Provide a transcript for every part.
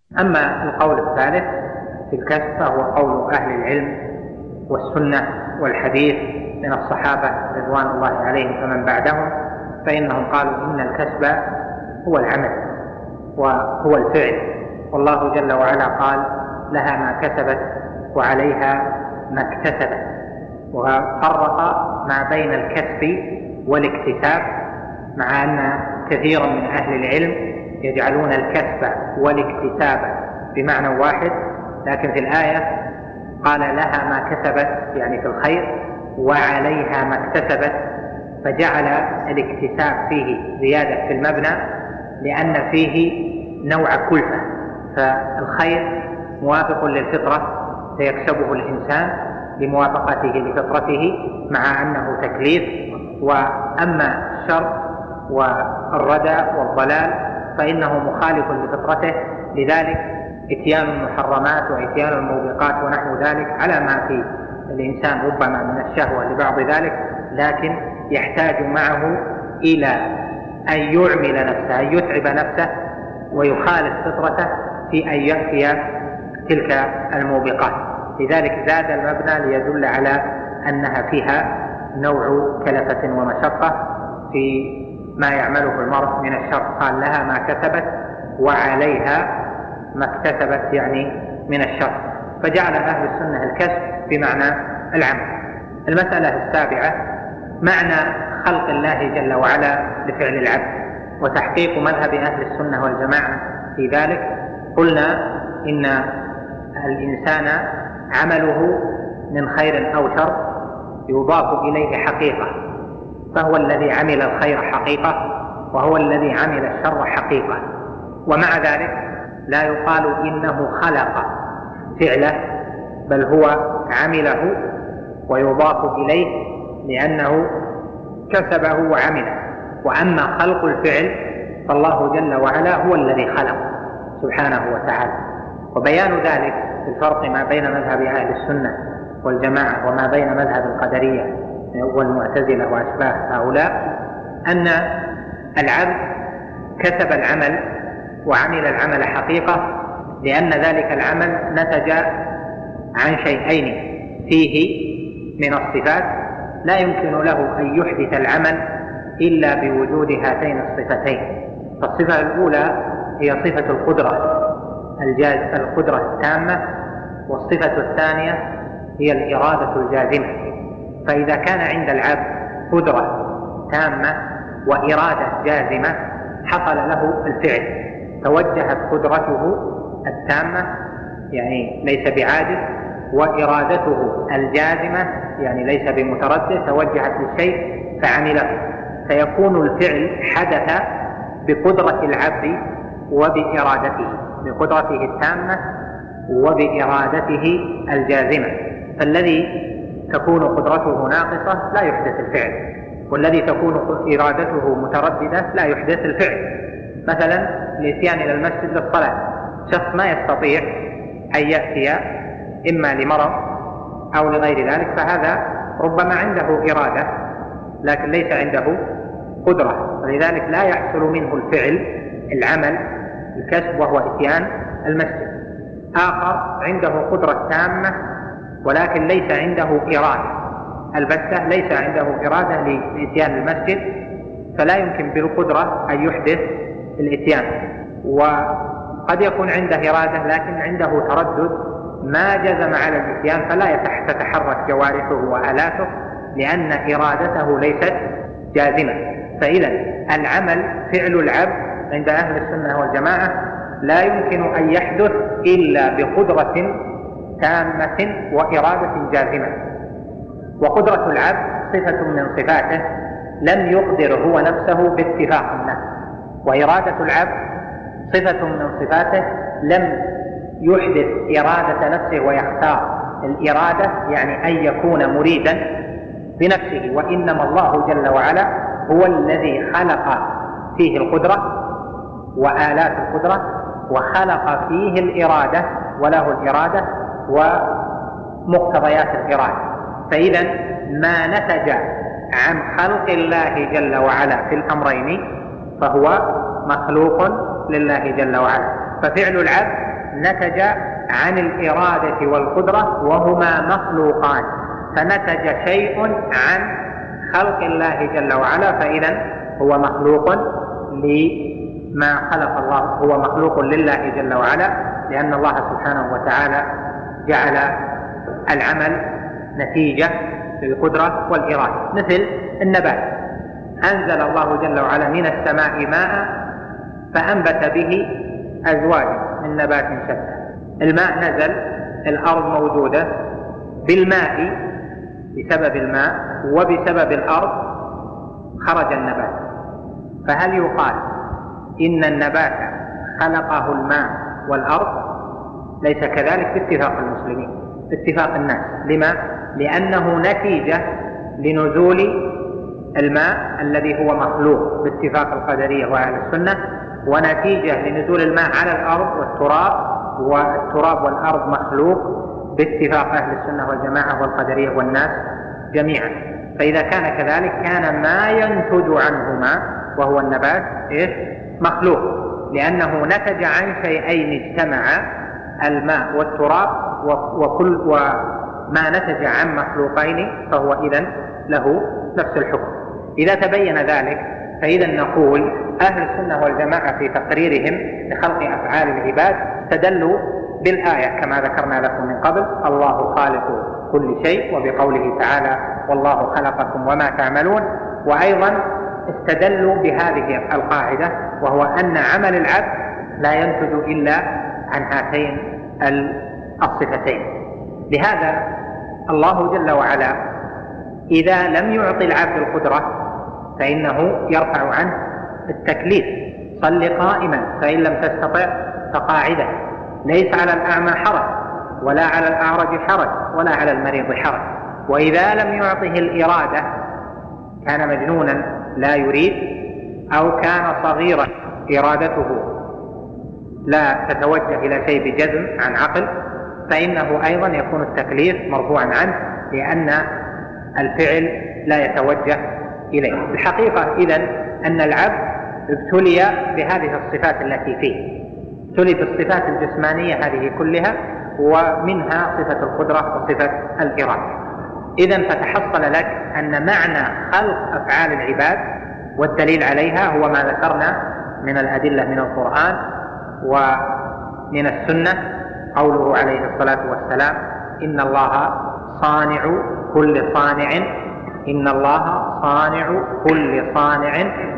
أما القول الثالث في الكسب فهو قول أهل العلم والسنة والحديث من الصحابة رضوان الله عليهم فمن بعدهم، فإنهم قالوا إن الكسب هو العمل وهو الفعل، والله جل وعلا قال لها ما كسبت وعليها ما اكتسبت، وفرق ما بين الكسب والاكتساب، مع أن كثيرا من أهل العلم يجعلون الكسب والاكتساب بمعنى واحد، لكن في الآية قال لها ما كسبت يعني في الخير وعليها ما اكتسبت، فجعل الاكتساب فيه زيادة في المبنى لأن فيه نوع كلفة، فالخير موافق للفطرة فيكسبه الإنسان لموافقته لفطرته مع أنه تكليف، وأما الشر والردى والضلال فإنه مخالف لفطرته، لذلك اتيان المحرمات واتيان الموبقات ونحو ذلك على ما في الإنسان ربما من الشهوة لبعض ذلك، لكن يحتاج معه إلى أن يعمل نفسه، أن يتعب نفسه ويخالف فطرته في أن يأتي تلك الموبقات، لذلك زاد المبنى ليدل على أنها فيها نوع كلفة ومشقة في ما يعمله المرء من الشر، قال لها ما كسبت وعليها ما اكتسبت يعني من الشر، فجعل أهل السنة الكسب بمعنى العمل. المسألة السابعة معنى خلق الله جل وعلا لفعل العبد وتحقيق مذهب أهل السنة والجماعة في ذلك. قلنا إن الإنسان عمله من خير أو شر يضاف إليه حقيقة، فهو الذي عمل الخير حقيقة وهو الذي عمل الشر حقيقة، ومع ذلك لا يقال إنه خلق فعله، بل هو عمله ويضاف إليه لأنه كسبه وعمله. وأما خلق الفعل فالله جل وعلا هو الذي خلق سبحانه وتعالى. وبيان ذلك الفرق ما بين مذهب أهل السنة والجماعة وما بين مذهب القدرية والمعتزلة وأشباه هؤلاء أن العبد كسب العمل وعمل العمل حقيقة، لأن ذلك العمل نتج عن شيئين فيه من الصفات لا يمكن له أن يحدث العمل إلا بوجود هاتين الصفتين. فالصفة الأولى هي صفة القدرة القدرة التامة، والصفة الثانية هي الإرادة الجازمة. فإذا كان عند العبد قدرة تامة وإرادة جازمة حصل له الفعل، توجهت قدرته التامة يعني ليس بعاجز، وإرادته الجازمة يعني ليس بمتردد، توجهت للشيء فعمله، فيكون الفعل حدث بقدرة العبد وبإرادته، بقدرته التامة وبإرادته الجازمة. فالذي تكون قدرته ناقصة لا يحدث الفعل، والذي تكون إرادته مترددة لا يحدث الفعل. مثلا الاتيان إلى المسجد للصلاة، شخص ما يستطيع أن يأتي إما لمرض أو لغير ذلك، فهذا ربما عنده إرادة لكن ليس عنده قدرة، ولذلك لا يحصل منه الفعل العمل الكسب وهو اتيان المسجد. آخر عنده قدرة تامة ولكن ليس عنده إرادة البتة، ليس عنده إرادة لإتيان المسجد، فلا يمكن بالقدرة أن يحدث الإتيان. وقد يكون عنده إرادة لكن عنده تردد ما جزم على الإتيان، فلا تتحرك جوارحه وآلاته لأن إرادته ليست جازمة. فإذا العمل فعل العبد عند أهل السنة والجماعة لا يمكن أن يحدث إلا بقدرة تامة وإرادة جازمة. وقدرة العبد صفة من صفاته لم يقدر هو نفسه باتفاق الناس، وإرادة العبد صفة من صفاته لم يحدث إرادة نفسه ويختار الإرادة يعني أن يكون مريدا بنفسه، وإنما الله جل وعلا هو الذي خلق فيه القدرة وآلات القدرة وخلق فيه الإرادة وله الإرادة ومقتضيات الإرادة. فإذا ما نتج عن خلق الله جل وعلا في الأمرين فهو مخلوق لله جل وعلا. ففعل العبد نتج عن الإرادة والقدرة وهما مخلوقان، فنتج شيء عن خلق الله جل وعلا، فإذا هو مخلوق لما خلق الله، هو مخلوق لله جل وعلا، لأن الله سبحانه وتعالى جعل العمل نتيجة للقدرة والإرادة. مثل النبات، أنزل الله جل وعلا من السماء ماء فأنبت به أزواجا من نبات شتى. الماء نزل، الأرض موجودة، بالماء بسبب الماء وبسبب الأرض خرج النبات. فهل يقال إن النبات خلقه الماء والأرض؟ ليس كذلك باتفاق المسلمين، باتفاق الناس. لما؟ لأنه نتيجة لنزول الماء الذي هو مخلوق باتفاق القدرية وأهل السنة، ونتيجة لنزول الماء على الأرض والتراب والأرض مخلوق باتفاق أهل السنة والجماعة والقدرية والناس جميعا. فإذا كان كذلك كان ما ينتج عنهما وهو النبات مخلوق، لأنه نتج عن شيئين اجتمعا، الماء والتراب، وما نتج عن مخلوقين فهو إذن له نفس الحكم. إذا تبين ذلك فإذا نقول أهل السنة والجماعة في تقريرهم لخلق أفعال العباد استدلوا بالآية كما ذكرنا لكم من قبل: الله خالق كل شيء، وبقوله تعالى: والله خلقكم وما تعملون. وأيضا استدلوا بهذه القاعدة، وهو أن عمل العبد لا ينتج إلا عن هاتين الصفتين. لهذا الله جل وعلا إذا لم يعطي العبد القدرة فإنه يرفع عنه التكليف: صل قائما فإن لم تستطع فقاعدا. ليس على الأعمى حرج، ولا على الأعرج حرج، ولا على المريض حرج. وإذا لم يعطه الإرادة، كان مجنونا لا يريد، أو كان صغيرا إرادته لا تتوجه إلى شيء بجزم عن عقل، فإنه أيضا يكون التكليف مرفوعا عنه، لأن الفعل لا يتوجه إليه. الحقيقة إذن أن العبد ابتلي بهذه الصفات التي فيه، ابتلي بالصفات الجسمانية هذه كلها، ومنها صفة القدرة وصفة الإرادة. إذن فتحصل لك أن معنى خلق أفعال العباد والدليل عليها هو ما ذكرنا من الأدلة من القرآن ومن السنة، قوله عليه الصلاة والسلام: إن الله صانع كل صانع، إن الله صانع كل صانع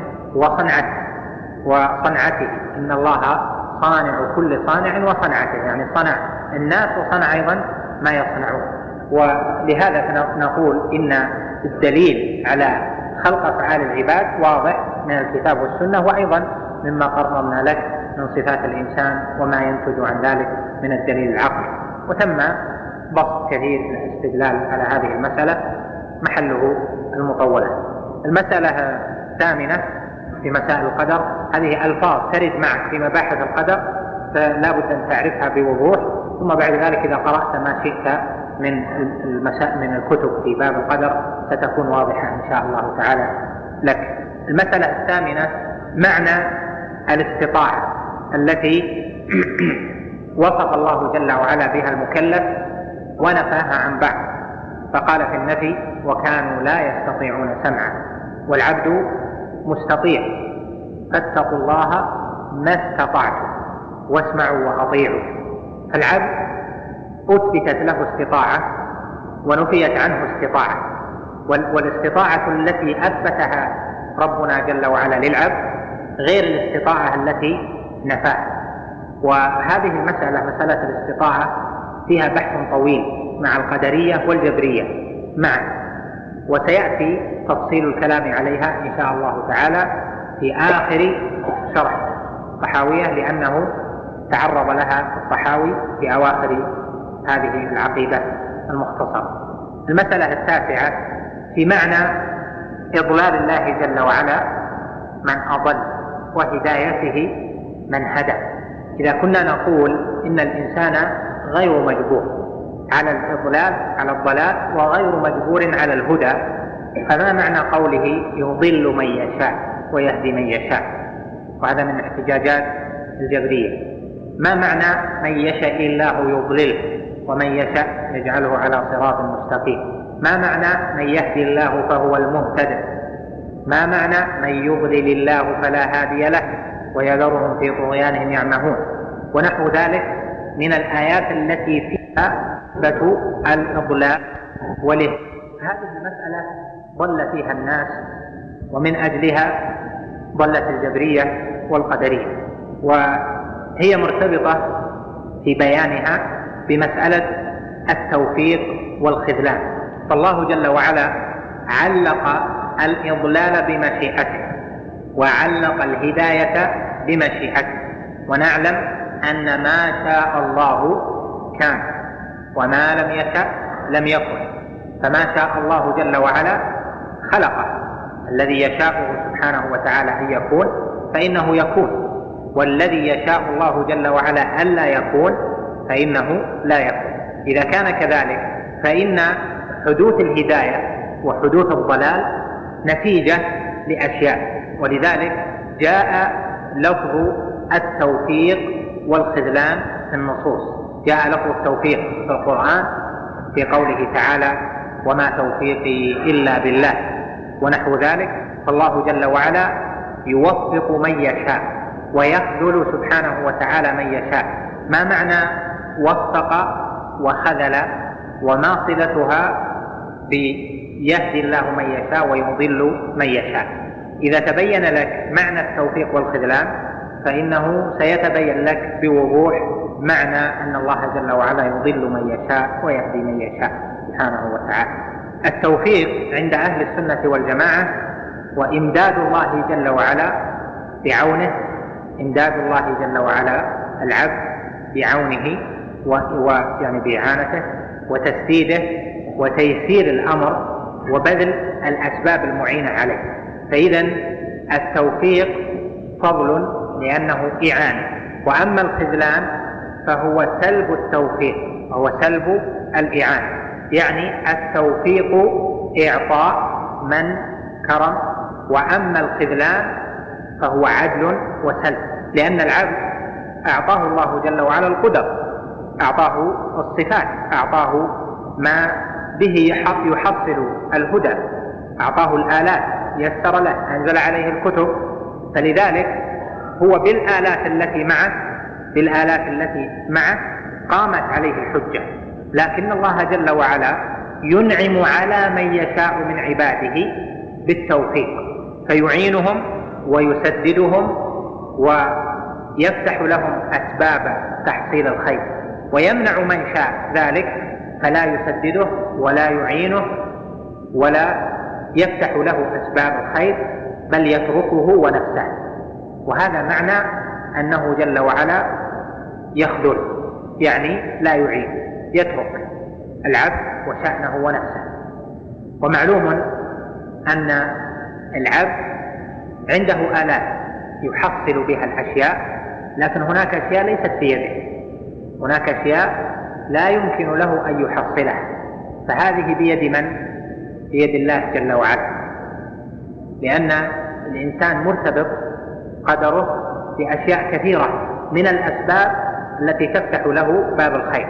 وصنعته، إن الله صانع كل صانع وصنعته، يعني صنع الناس وصنع أيضا ما يصنعون. ولهذا نقول إن الدليل على خلق أفعال العباد واضح من الكتاب والسنة، وأيضا مما قررنا لك من صفات الإنسان وما ينتج عن ذلك من الدليل العقلي. وتم بسط كثير من الاستدلال على هذه المسألة، محله المطولة. المسألة الثامنة في مسائل القدر، هذه ألفاظ ترد معك في مباحث القدر، فلا بد أن تعرفها بوضوح، ثم بعد ذلك إذا قرأت ما شئت من الكتب في باب القدر ستكون واضحة إن شاء الله تعالى لك. المسألة الثامنة معنى الاستطاعة التي وصف الله جل وعلا بها المكلف ونفاها عن بعض، فقال في النفي: وكانوا لا يستطيعون سمعا. والعبد مستطيع، فاتقوا الله ما استطعتم واسمعوا وأطيعوا. فالعبد أثبتت له استطاعة ونفيت عنه استطاعة، والاستطاعة التي أثبتها ربنا جل وعلا للعبد غير الاستطاعة التي نفاها. وهذه المسألة، مسألة الاستطاعة، فيها بحث طويل مع القدرية والجبرية معا، وسيأتي تفصيل الكلام عليها إن شاء الله تعالى في آخر شرح الطحاوية، لأنه تعرض لها الطحاوي في أواخر هذه العقيدة المختصرة. المسألة التاسعة في معنى إضلال الله جل وعلا من أضل وهدايته من هدى. إذا كنا نقول إن الإنسان غير مجبور على الإضلال على الضلال وغير مجبور على الهدى، فما معنى قوله يضل من يشاء ويهدي من يشاء؟ وهذا من احتجاجات الجبرية. ما معنى من يشاء الله يضلله ومن يشاء يجعله على صراط مستقيم؟ ما معنى من يهدي الله فهو المهتد؟ ما معنى من يضلل الله فلا هادي له ويذرهم في طغيانهم يعمهون؟ ونحو ذلك من الآيات التي فيها إثبات الإضلال والإهداء. هذه المسألة ضل فيها الناس، ومن أجلها ضلت الجبرية والقدرية، وهي مرتبطة في بيانها بمسألة التوفيق والخذلان. فالله جل وعلا علق الإضلال بمشيئته وعلق الهداية بمشيئته، ونعلم أن ما شاء الله كان وما لم يشأ لم يكن. فما شاء الله جل وعلا خلقه، الذي يشاءه سبحانه وتعالى أن يكون فإنه يكون، والذي يشاء الله جل وعلا ألا يكون فإنه لا يكون. إذا كان كذلك فإن حدوث الهداية وحدوث الضلال نتيجة لأشياء، ولذلك جاء لفظ التوفيق والخذلان في النصوص. جاء لفظ التوفيق في القرآن في قوله تعالى وما توفيقي إلا بالله ونحو ذلك. فالله جل وعلا يوفق من يشاء ويخذل سبحانه وتعالى من يشاء. ما معنى وفق وخذل؟ وما صلتها بيهدي الله من يشاء ويضل من يشاء؟ إذا تبين لك معنى التوفيق والخذلان فإنه سيتبين لك بوضوح معنى أن الله جل وعلا يضل من يشاء ويهدي من يشاء سبحانه وتعالى. التوفيق عند أهل السنة والجماعة وإمداد الله جل وعلا بعونه، إمداد الله جل وعلا العبد بعونه ويعني بإعانته وتسديده وتيسير الأمر وبذل الأسباب المعينة عليه. فإذا التوفيق فضل لأنه إعانة، وأما الخذلان فهو سلب التوفيق وهو سلب الإعانة. يعني التوفيق إعطاء من كرم، وأما الخذلان فهو عدل وسلب، لأن العبد أعطاه الله جل وعلا القدر، أعطاه الصفات، أعطاه ما به يحصل الهدى، أعطاه الآلات، يسر له، أنزل عليه الكتب. فلذلك هو بالآلات التي معه قامت عليه الحجة. لكن الله جل وعلا ينعم على من يشاء من عباده بالتوفيق، فيعينهم ويسددهم ويفتح لهم أسباب تحصيل الخير، ويمنع من شاء ذلك فلا يسدده ولا يعينه ولا يفتح له أسباب الخير، بل يتركه ونفسه. وهذا معنى أنه جل وعلا يخذل، يعني لا يعين، يترك العبد وشأنه ونفسه. ومعلوم أن العبد عنده آلات يحصل بها الأشياء، لكن هناك أشياء ليست في يده، هناك أشياء لا يمكن له أن يحصلها، فهذه بيد من؟ بيد الله جل وعلا، لأن الإنسان مرتبط قدره بأشياء كثيرة من الأسباب التي تفتح له باب الخير،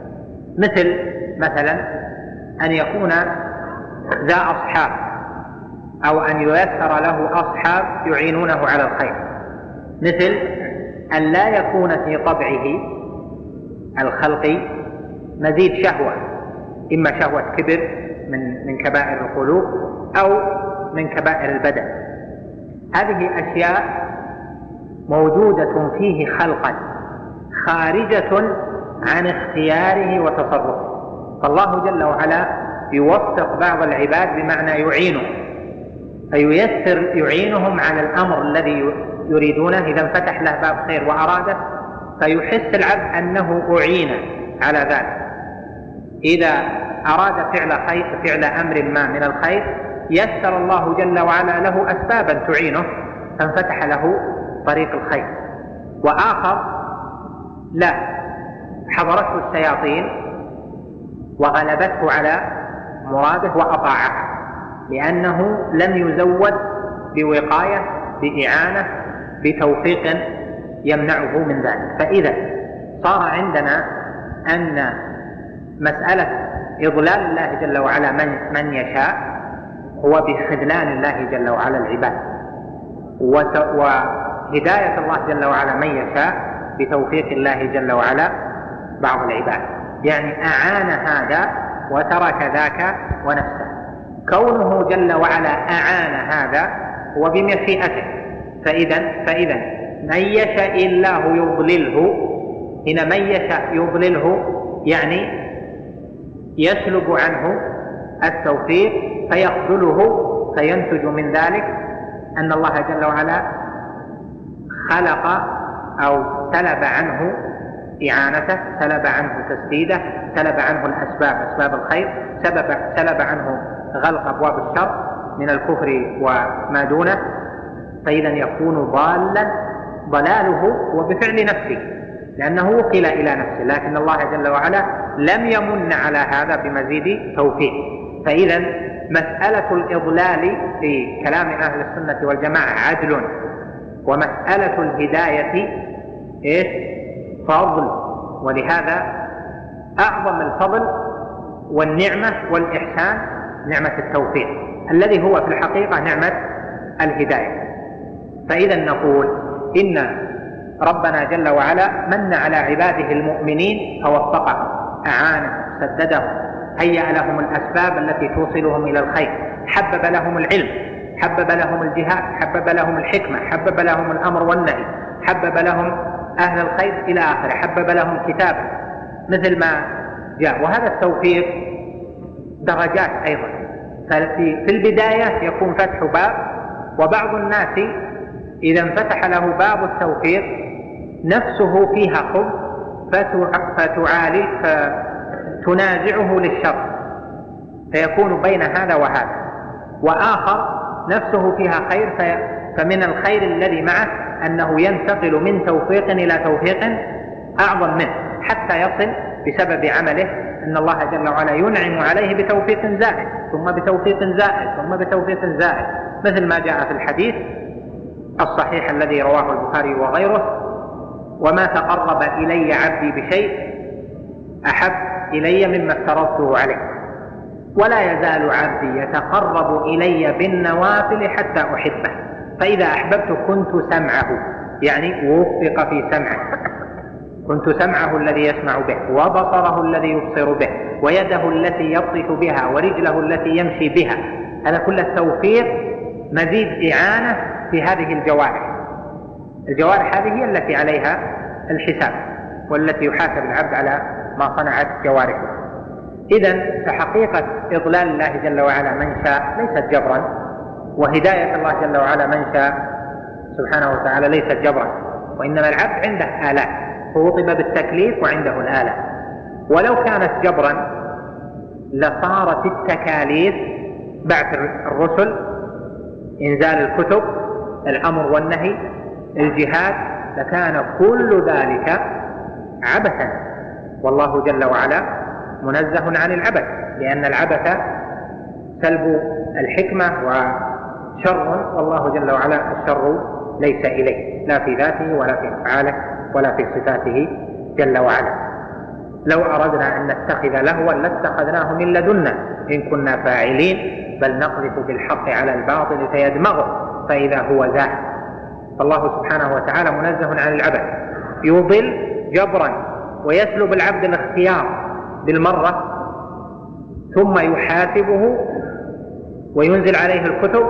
مثلا أن يكون ذا أصحاب، أو أن ييسر له أصحاب يعينونه على الخير، مثل أن لا يكون في طبعه الخلقي مزيد شهوة، إما شهوة كبر من كبائر القلوب أو من كبائر البدن. هذه أشياء موجودة فيه خلقا خارجة عن اختياره وتصرفه، فالله جل وعلا يوفق بعض العباد بمعنى يعينه، فييسر يعينهم على الأمر الذي يريدونه. إذا انفتح له باب خير وأراده فيحس العبد أنه أعين على ذلك. إذا أراد فعل أمر ما من الخير يسر الله جل وعلا له أسبابا تعينه فانفتح له طريق الخير. وآخر لا، حضرته الشياطين وغلبته على مراده وأطاعه، لأنه لم يزود بوقاية، بإعانة، بتوفيق يمنعه من ذلك. فإذا صار عندنا أن مسألة إضلال الله جل وعلا من يشاء هو بخذلان الله جل وعلا العباد، وهداية الله جل وعلا من يشاء بتوفيق الله جل وعلا بعض العباد، يعني أعان هذا وترك ذاك ونفسه. كونه جل وعلا أعان هذا هو بمشيئته، فإذا من يشاء الله يضلله، هنا من يشاء يضلله يعني يسلب عنه التوفيق فيخذله، فينتج من ذلك أن الله جل وعلا خلق أو سلب عنه إعانته، سلب عنه تسديده، سلب عنه الأسباب، أسباب الخير، سلب عنه غلق أبواب الشر من الكفر وما دونه، فإذا يكون ضالا. ضلاله هو بفعل نفسه لأنه وكل إلى نفسه، لكن الله جل وعلا لم يمن على هذا بمزيد توفيق. فإذا مسألة الإضلال في كلام أهل السنة والجماعة عدل، ومسألة الهداية فضل، ولهذا أعظم الفضل والنعمة والإحسان نعمة التوفيق الذي هو في الحقيقة نعمة الهداية. فإذا نقول إن ربنا جل وعلا من على عباده المؤمنين فوفقهم، أعانهم، سددهم، هيأ لهم الأسباب التي توصلهم إلى الخير، حبب لهم العلم، حبب لهم الجهاد، حبب لهم الحكمة، حبب لهم الأمر والنهي، حبب لهم أهل الخير إلى آخره، حبب لهم كتابه مثل ما جاء. وهذا التوفيق درجات أيضا، ففي البداية يكون فتح باب، وبعض الناس إذا انفتح له باب التوفيق نفسه فيها خب فتعالي فتنازعه للشر، فيكون بين هذا وهذا. وآخر نفسه فيها خير، فمن الخير الذي معه أنه ينتقل من توفيق إلى توفيق أعظم منه، حتى يصل بسبب عمله أن الله جل وعلا ينعم عليه بتوفيق زائد، ثم بتوفيق زائد، ثم بتوفيق زائد، مثل ما جاء في الحديث الصحيح الذي رواه البخاري وغيره: وما تقرب إلي عبدي بشيء أحب إلي مما افترضته عليه، ولا يزال عبدي يتقرب إلي بالنوافل حتى أحبه، فإذا أحببت كنت سمعه، يعني وفق في سمعه، كنت سمعه الذي يسمع به، وبصره الذي يبصر به، ويده التي يبطش بها، ورجله التي يمشي بها. هذا كل التوفيق مزيد إعانة في هذه الجوارح. الجوارح هذه هي التي عليها الحساب، والتي يحاسب العبد على ما صنعت جوارحه. إذن فحقيقة إضلال الله جل وعلا من شاء ليست جبرا، وهداية الله جل وعلا من شاء سبحانه وتعالى ليست جبرا، وإنما العبد عنده آلات، فوطب بالتكليف وعنده الآلات. ولو كانت جبرا لصارت التكاليف بعث الرسل، إنزال الكتب، الأمر والنهي، الجهاد، لكان كل ذلك عبثا، والله جل وعلا منزه عن العبث، لأن العبث سلب الحكمة وشر، والله جل وعلا الشر ليس إليه، لا في ذاته ولا في أفعاله ولا في صفاته جل وعلا. لو أردنا أن نتخذ لهوا لاتخذناه من لدنا إن كنا فاعلين، بل نقذف بالحق على الباطل فيدمغه فإذا هو زاهق. فالله سبحانه وتعالى منزه عن العبث، يضل جبرا ويسلب العبد الاختيار بالمرة، ثم يحاسبه وينزل عليه الكتب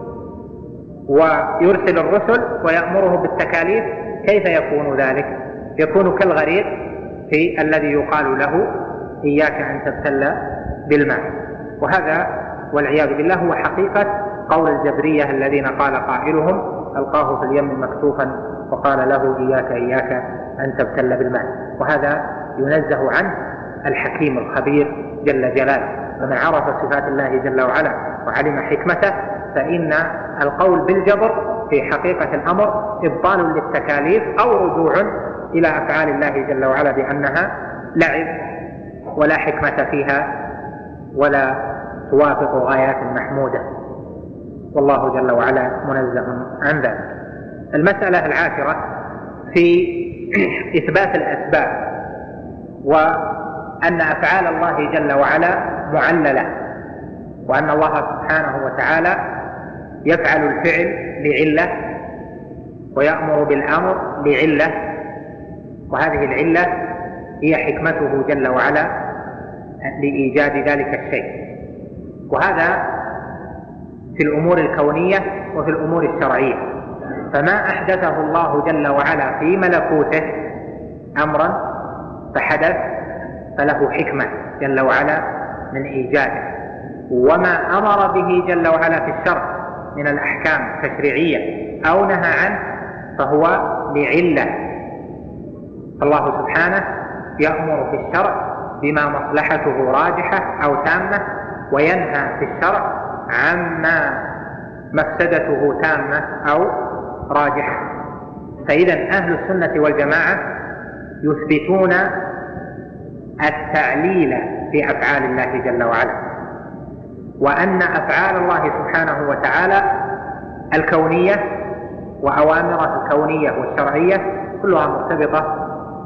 ويرسل الرسل ويأمره بالتكاليف. كيف يكون ذلك؟ يكون كالغريق في الذي يقال له إياك أن تبتل بالماء. وهذا والعياذ بالله هو حقيقة قول الجبرية الذين قال قائلهم: ألقاه في اليم مكتوفا وقال له إياك أن تبتل بالماء. وهذا ينزه عنه الحكيم الخبير جل جلاله. فمن عرف صفات الله جل وعلا وعلم حكمته فإن القول بالجبر في حقيقة الأمر إبطال للتكاليف أو رجوع إلى أفعال الله جل وعلا بأنها لعب ولا حكمة فيها ولا توافق غايات محمودة، والله جل وعلا منزه عن ذلك. المسألة العاشرة في إثبات الأسباب، وأن أفعال الله جل وعلا معللة، وأن الله سبحانه وتعالى يفعل الفعل لعلة ويأمر بالأمر لعلة، وهذه العلة هي حكمته جل وعلا لإيجاد ذلك الشيء. وهذا في الأمور الكونية وفي الأمور الشرعية. فما أحدثه الله جل وعلا في ملكوته أمرا فحدث فله حكمة جل وعلا من إيجاده، وما أمر به جل وعلا في الشرع من الأحكام التشريعية أو نهى عنه فهو لعلة. الله سبحانه يأمر في الشرع بما مصلحته راجحة أو تامة، وينهى في الشرع عما مفسدته تامة أو راجحة. فإذا أهل السنة والجماعة يثبتون التعليل في أفعال الله جل وعلا، وأن أفعال الله سبحانه وتعالى الكونية وأوامره الكونية والشرعية كلها مرتبطة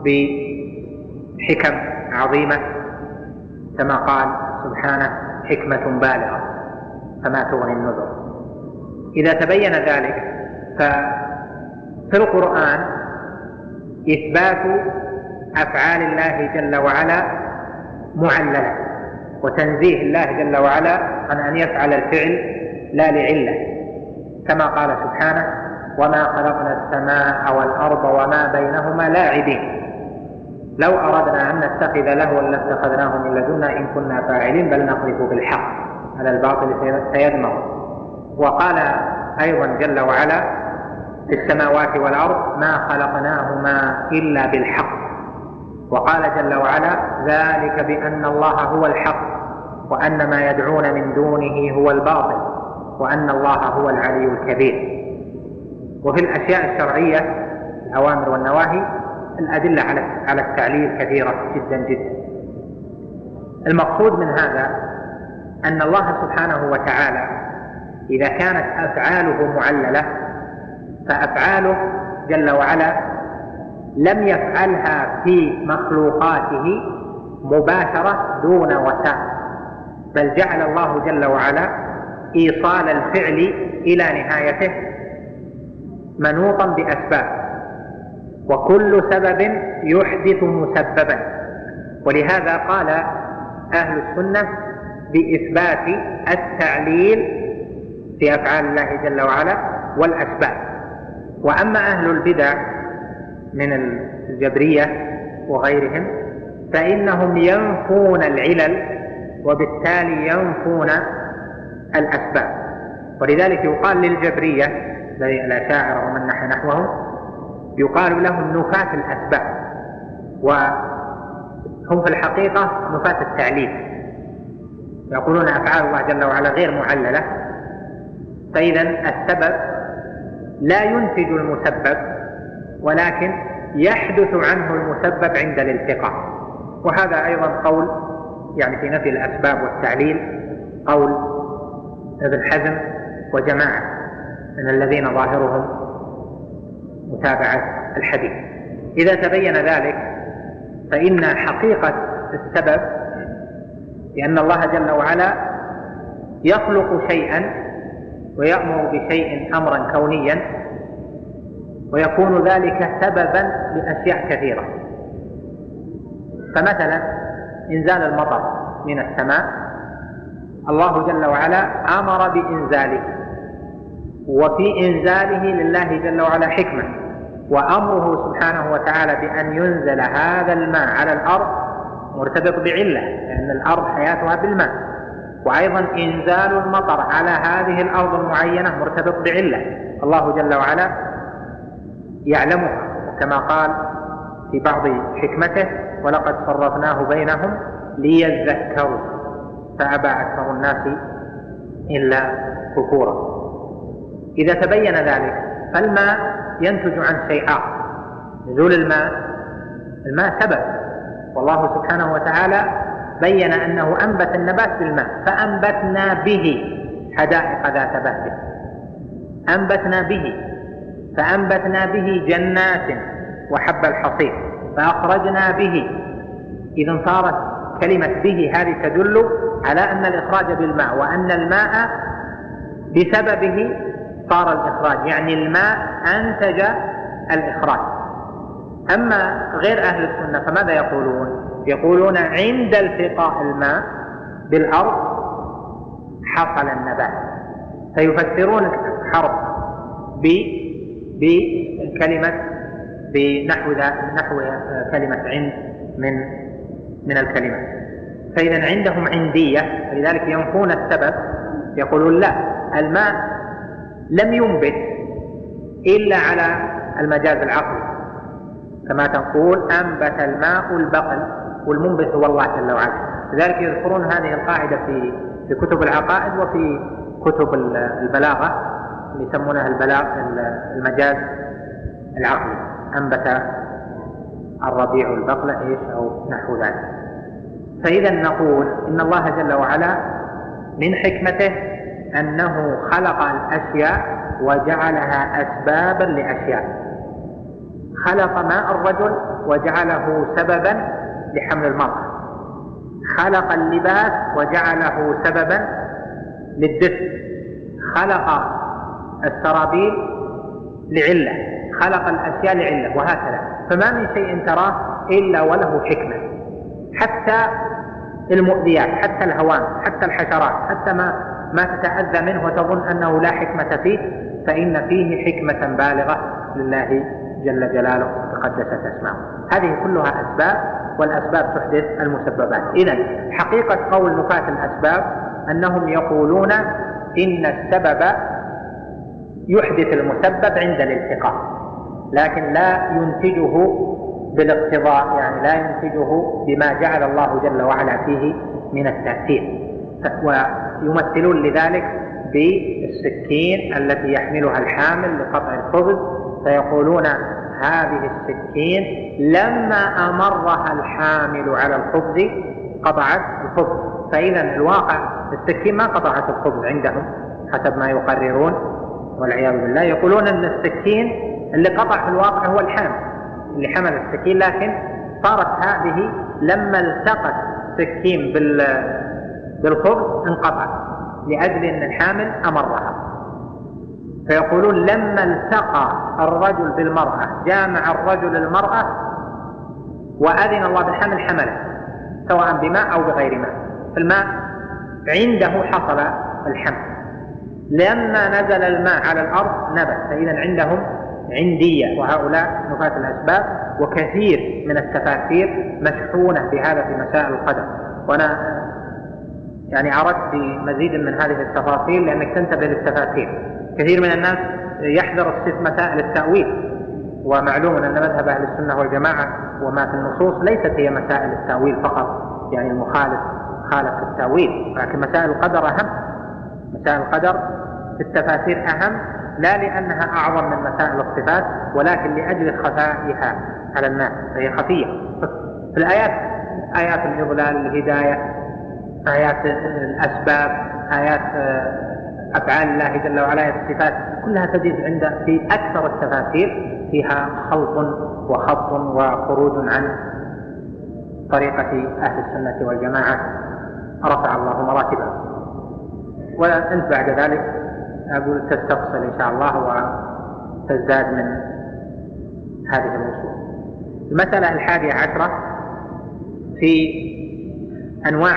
بحكم عظيمة، كما قال سبحانه: حكمة بالغة فما تغني النذر. إذا تبين ذلك ففي القرآن إثبات أفعال الله جل وعلا معللة، وتنزيه الله جل وعلا عن أن يفعل الفعل لا لعلة، كما قال سبحانه: وما خلقنا السماء والأرض وما بينهما لاعبين لو أردنا أن نتخذ لهوا لاتخذناه من لدنا إن كنا فاعلين بل نقذف بالحق على الباطل فيدمغه. وقال أيضا جل وعلا: في السماوات والأرض ما خلقناهما إلا بالحق. وقال جل وعلا: ذلك بأن الله هو الحق وأن ما يدعون من دونه هو الباطل وأن الله هو العلي الكبير. وفي الأشياء الشرعية الأوامر والنواهي الأدلة على التعليل كثيرة جدا جدا. المقصود من هذا أن الله سبحانه وتعالى إذا كانت أفعاله معللة فأفعاله جل وعلا لم يفعلها في مخلوقاته مباشرة دون وسائط، بل جعل الله جل وعلا إيصال الفعل إلى نهايته منوطا بأسباب، وكل سبب يحدث مسببا. ولهذا قال أهل السنة بإثبات التعليل في أفعال الله جل وعلا والأسباب. وأما أهل البدع من الجبرية وغيرهم فإنهم ينفون العلل وبالتالي ينفون الأسباب. ولذلك يقال للجبرية زي الأشاعرة ومن نحوهم يقال لهم نفاة الأسباب، وهم في الحقيقة نفاة التعليل، يقولون أفعال الله جل وعلا غير معللة. فإذا السبب لا ينتج المسبب ولكن يحدث عنه المسبب عند الالتقاء. وهذا أيضا قول يعني في نفي الأسباب والتعليل قول ابن حزم وجماعة من الذين ظاهرهم متابعة الحديث. إذا تبين ذلك فإن حقيقة السبب لأن الله جل وعلا يخلق شيئا ويأمر بشيء أمرا كونيا، ويكون ذلك سببا لأشياء كثيرة. فمثلا إنزال المطر من السماء الله جل وعلا أمر بإنزاله، وفي إنزاله لله جل وعلا حكمة، وأمره سبحانه وتعالى بأن ينزل هذا الماء على الأرض مرتبط بعلة، لأن الأرض حياتها بالماء. وأيضا إنزال المطر على هذه الأرض المعينة مرتبط بعلة الله جل وعلا يعلمها، كما قال في بعض حكمته: ولقد صرفناه بينهم ليذكروا فأبى أكثر الناس إلا كفورا. إذا تبين ذلك فالماء ينتج عن شيء آخر. نزول الماء سبب، والله سبحانه وتعالى بين أنه أنبت النبات بالماء فأنبتنا به حدائق ذات بهجة، أنبتنا به فأنبتنا به جنات وحب الحصير فأخرجنا به. إذن صارت كلمة به هذه تدل على أن الإخراج بالماء، وأن الماء بسببه صار الإخراج، يعني الماء أنتج الإخراج. أما غير أهل السنة فماذا يقولون؟ يقولون عند التقاء الماء بالأرض حصل النبات، فيفسرون الحرف بكلمة بنحو كلمة عند من الكلمة. فإذا عندهم عندية، فلذلك ينفون السبب، يقولون لا، الماء لم ينبت إلا على المجاز العقلي، كما تقول أنبت الماء البقل، والمنبت هو الله جل وعلا. لذلك يذكرون هذه القاعدة في كتب العقائد وفي كتب البلاغة، يسمونها المجاز العقلي، أنبت الربيع البقل أو نحو ذلك. فإذا نقول إن الله جل وعلا من حكمته أنه خلق الأشياء وجعلها أسبابا لأشياء. خلق ماء الرجل وجعله سببا لحمل المرأة، خلق اللباس وجعله سببا للدفء، خلق السرابيل لعلة، خلق الأشياء لعلة، وهكذا. فما من شيء تراه إلا وله حكمة، حتى المؤذيات، حتى الهوام، حتى الحشرات، حتى ما تتأذى منه وتظن أنه لا حكمة فيه، فإن فيه حكمة بالغة لله جل جلاله تقدست أسماؤه. هذه كلها أسباب، والأسباب تحدث المسببات. إذن حقيقة قول نفاة الأسباب أنهم يقولون إن السبب يحدث المسبب عند الالتقاء، لكن لا ينتجه بالاقتضاء، يعني لا ينتجه بما جعل الله جل وعلا فيه من التأثير. ويمثلون لذلك بالسكين التي يحملها الحامل لقطع الخبز، فيقولون هذه السكين لما أمرها الحامل على الخبز قطعت الخبز. فإذا الواقع السكين ما قطعت الخبز عندهم حسب ما يقررون والعياذ بالله. يقولون أن السكين اللي قطع في الواقع هو الحامل اللي حمل السكين، لكن صارت هذه لما التقت السكين بالخبز انقطع لأجل أن الحامل أمرها. فيقولون لما التقى الرجل بالمرأة، جامع الرجل المرأة وأذن الله بالحمل، حمله سواء بماء أو بغير ماء، فالماء عنده حصل الحمل. لما نزل الماء على الأرض نبت. فإذا عندهم عندية، وهؤلاء نفاة الأسباب. وكثير من التفاسير مشحونة بهذا في مسائل القدر، وأنا يعني أردت بمزيد من هذه التفاصيل لأنك تنتبه للتفاسير. كثير من الناس يحذر مسائل التأويل، ومعلوم أن مذهب أهل السنة والجماعة وما في النصوص ليست هي مسائل التأويل فقط، يعني المخالف خالف في التأويل، لكن مسائل القدر أهم. مسائل القدر في التفاسير أهم، لا لأنها أعظم من مسائل الصفات، ولكن لأجل خفائها على الناس، فهي خفية. في الآيات، آيات الإضلال، الهداية، آيات الأسباب، آيات أفعال الله جل وعلا، الصفات، كلها تجد في أكثر التفاسير فيها خلط وخط وخروج عن طريقة أهل السنة والجماعة رفع الله مراتبه. وأنت بعد ذلك أقول تستفصل إن شاء الله وتزداد من هذه الوصول. المسألة 11 في أنواع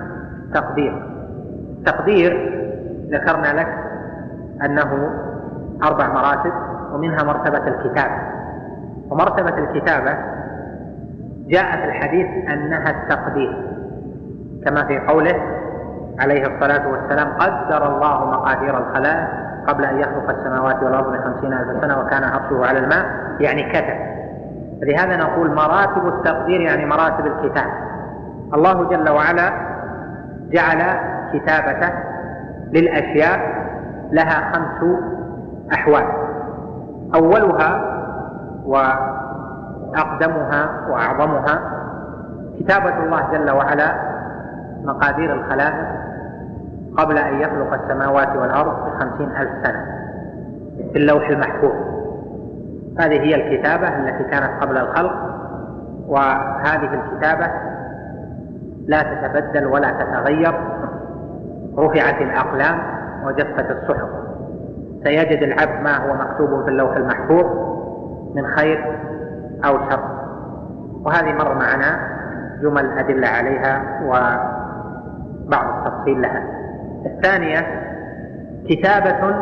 تقدير ذكرنا لك أنه 4 مراتب، ومنها مرتبة الكتابة. ومرتبة الكتابة جاء في الحديث أنها التقدير، كما في قوله عليه الصلاة والسلام قدر الله مقادير الخلائق قبل أن يخلق السماوات والأرض ب50,000 سنة وكان عرشه على الماء، يعني كتب. فلهذا نقول مراتب التقدير يعني مراتب الكتاب. الله جل وعلا جعل كتابته للأشياء لها 5 أحوال. أولها وأقدمها وأعظمها كتابة الله جل وعلا مقادير الخلائق قبل أن يخلق السماوات والأرض ب50,000 سنة في اللوح المحفوظ. هذه هي الكتابة التي كانت قبل الخلق، وهذه الكتابة لا تتبدل ولا تتغير. رفعت الأقلام وجفت الصحف، سيجد العبد ما هو مكتوب في اللوح المحفوظ من خير أو شر. وهذه مر معنا جمل أدلة عليها وبعض التفصيل لها. الثانية كتابة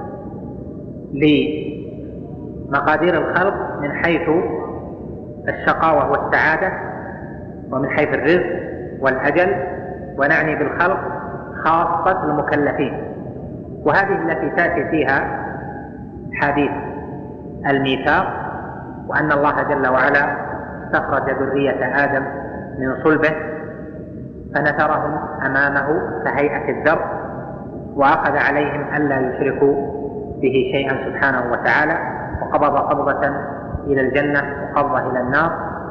لمقادير الخلق من حيث الشقاوة والسعادة، ومن حيث الرزق والأجل، ونعني بالخلق خاصة المكلفين، وهذه التي تأتي فيها حديث الميثاق، وأن الله جل وعلا استخرج ذرية آدم من صلبه فنثرهم أمامه كهيئة الذر، وأخذ عليهم ألا يشركوا به شيئا سبحانه وتعالى، وقبض قبضة إلى الجنة وقبضة إلى النار،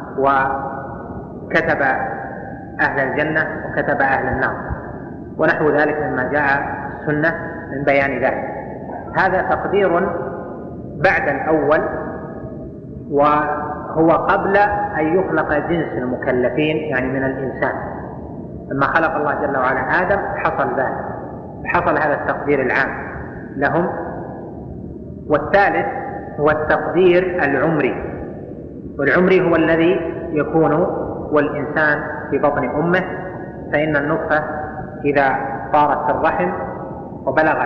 وكتب أهل الجنة وكتب أهل النار، ونحو ذلك مما جاء السنة من بيان ذلك. هذا تقدير بعد الأول، وهو قبل أن يخلق جنس المكلفين، يعني من الإنسان. لما خلق الله جل وعلا آدم حصل ذلك، حصل هذا التقدير العام لهم. والثالث هو التقدير العمري، والعمري هو الذي يكون والإنسان في بطن أمه، فإن النطفة إذا طارت في الرحم وبلغت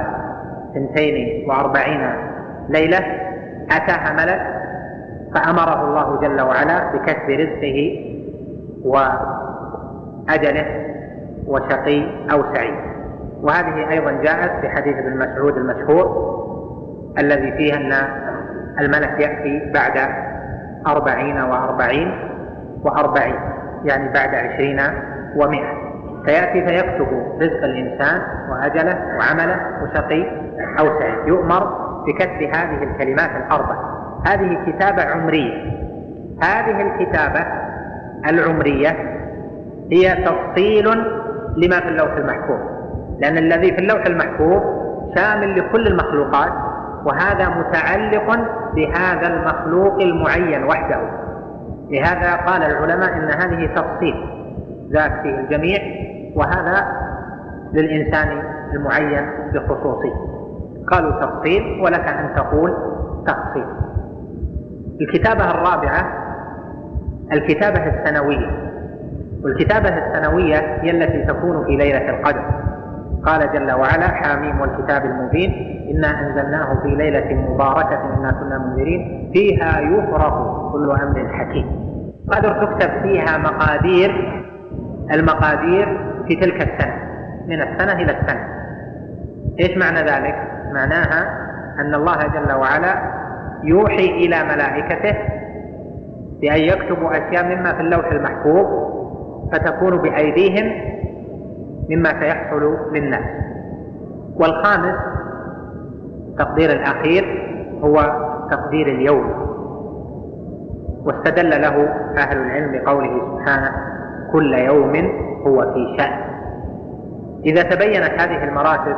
42 ليلة أتاها ملك فأمره الله جل وعلا بكتب رزقه وأجله وشقي أو سعيد. وهذه أيضا جاءت في حديث ابن مسعود المشهور الذي فيه أن الملك يأتي بعد 40 و40، يعني بعد 20 و100، فيأتي فيكتب رزق الإنسان وأجله وعمله وشقي أو سعيد. يؤمر بكتب هذه الكلمات الأربع. هذه كتابة عمرية. هذه الكتابة العمرية هي تفصيل لما في اللوح المحفوظ، لأن الذي في اللوح المحفوظ شامل لكل المخلوقات، وهذا متعلق بهذا المخلوق المعين وحده. لهذا قال العلماء إن هذه تفصيل، ذاك فيه الجميع، وهذا للإنسان المعين بخصوصه. قالوا تفصيل، ولك أن تقول تفصيل. الكتابة الرابعة الكتابة السنوية، والكتابة السنوية هي التي تكون في ليلة القدر. قال جل وعلا: حاميم والكتاب المبين إنا أنزلناه في ليلة مباركة إنا كنا منذرين فيها يفرق كل أمر حكيم. قدر تكتب فيها المقادير في تلك السنة، من السنة إلى السنة. إيش معنى ذلك؟ معناها أن الله جل وعلا يوحي إلى ملائكته بأن يكتبوا أشياء مما في اللوح المحفوظ فتكون بأيديهم مما سيحصل للناس. والخامس تقدير الأخير هو تقدير اليوم، واستدل له أهل العلم بقوله سبحانه: كل يوم هو في شأن. إذا تبينت هذه المراتب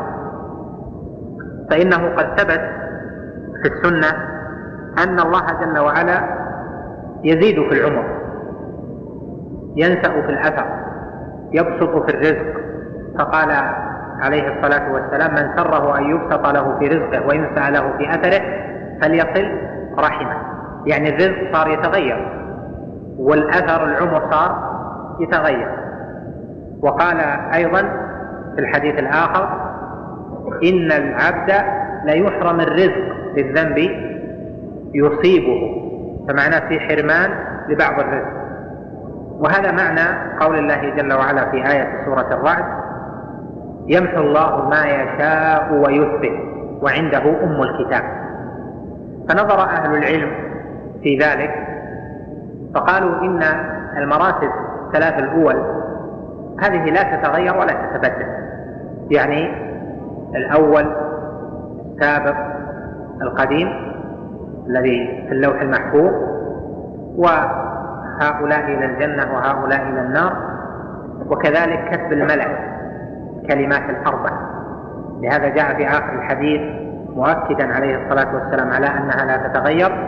فإنه قد ثبت في السنة أن الله جل وعلا يزيد في العمر، ينسأ في الأثر، يبسط في الرزق. فقال عليه الصلاة والسلام: من سره أن يبسط له في رزقه وينسأ له في أثره فليصل رحمه. يعني الرزق صار يتغير، والأثر العمر صار يتغير. وقال أيضا في الحديث الآخر: إن العبد ليحرم الرزق بالذنب يصيبه، فمعناه في حرمان لبعض الرزق. وهذا معنى قول الله جل وعلا في آية سورة الرعد: يمحو الله ما يشاء ويثبت وعنده أم الكتاب. فنظر أهل العلم في ذلك فقالوا إن المراتب الثلاث الأول هذه لا تتغير ولا تتبدل، يعني الأول السابق القديم الذي في اللوح المحفوظ، وهؤلاء إلى الجنة وهؤلاء إلى النار، وكذلك كتب الملك كلمات الأربع. لهذا جاء في آخر الحديث مؤكدا عليه الصلاة والسلام على أنها لا تتغير: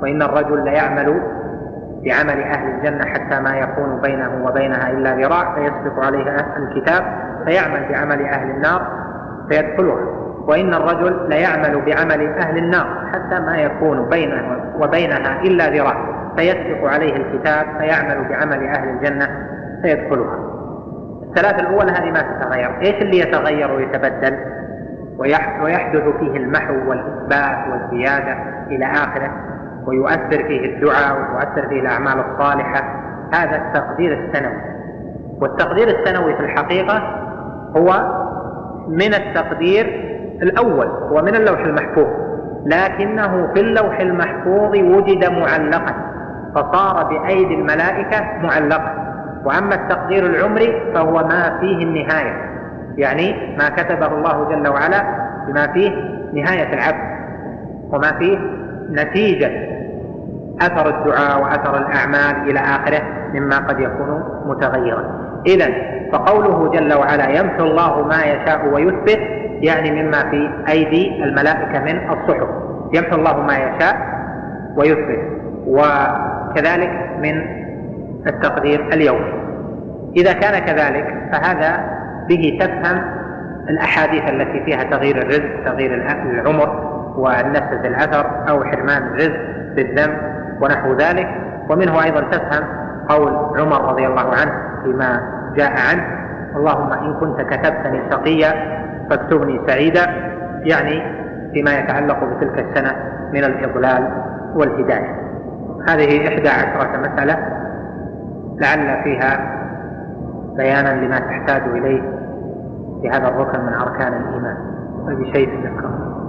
وإن الرجل ليعمل بعمل أهل الجنة حتى ما يكون بينه وبينها إلا ذراع فيسبق عليها الكتاب فيعمل بعمل أهل النار فيدخلها، وإن الرجل ليعمل بعمل أهل النار حتى ما يكون بينه وبينها إلا ذراع فيسبق عليه الكتاب فيعمل بعمل أهل الجنة فيدخلها. الثلاث الأول هذه ما تتغير. إيش اللي يتغير ويتبدل ويحدث فيه المحو والإثبات والزيادة إلى آخره، ويؤثر فيه الدعاء ويؤثر فيه الأعمال الصالحة؟ هذا التقدير السنوي. والتقدير السنوي في الحقيقة هو من التقدير الأول، هو من اللوح المحفوظ، لكنه في اللوح المحفوظ وجد معلقا فصار بأيدي الملائكة معلقا. وأما التقدير العمري فهو ما فيه النهاية، يعني ما كتبه الله جل وعلا بما فيه نهاية العبد وما فيه نتيجة أثر الدعاء وأثر الأعمال إلى آخره مما قد يكون متغيرا. إذن فقوله جل وعلا يمحو الله ما يشاء ويثبت يعني مما في أيدي الملائكة من الصحف، يمحو الله ما يشاء ويثبت. وكذلك من التقدير اليومي. إذا كان كذلك فهذا به تفهم الأحاديث التي فيها تغيير الرزق، تغيير العمر، والنسج الأثر أو حرمان الرزق بالذنب ونحو ذلك. ومنه أيضا تفهم قول عمر رضي الله عنه فيما جاء عنه اللهم إن كنت كتبتني شقيا فاكتبني سعيدا، يعني فيما يتعلق بتلك السنة من الإضلال والهداية. هذه 11 مسألة لعل فيها بيانا لما تحتاج إليه في هذا الركن من أركان الإيمان. بشيء تذكر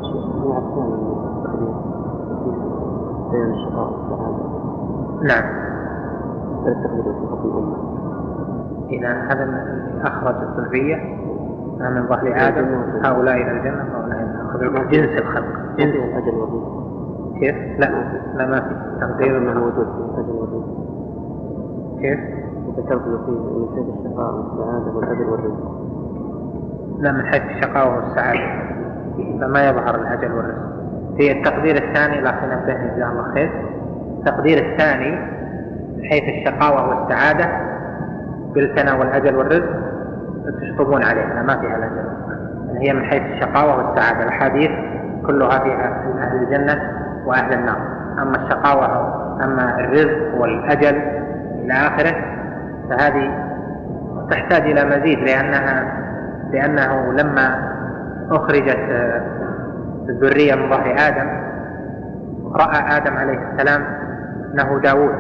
نعم. إذا هذا أخرج الذرية من ظهر آدم هؤلاء إلى الجنة وهؤلاء جنس الخلق جنس الأجل والرزق. كيف؟ لا ما في تقدير من موجود في الأجل والرزق. كيف؟ ذكرت فيه من حيث الشقاء والسعادة والأجل والرزق. لا من حيث الشقاء والسعادة فما يظهر الأجل والرزق. في التقدير الثاني لا نبهني جزاه الله خير. التقدير الثاني من حيث الشقاوة والسعادة بالسنة والأجل والرزق تشطبون عليها ما فيها الأجل، هي من حيث الشقاوة والسعادة. الحديث كلها فيها أهل الجنة وأهل النار. أما الشقاوة أما الرزق والأجل إلى آخره فهذه تحتاج إلى مزيد، لأنه لما أخرجت الذرية من ظهر آدم رأى آدم عليه السلام ابنه داود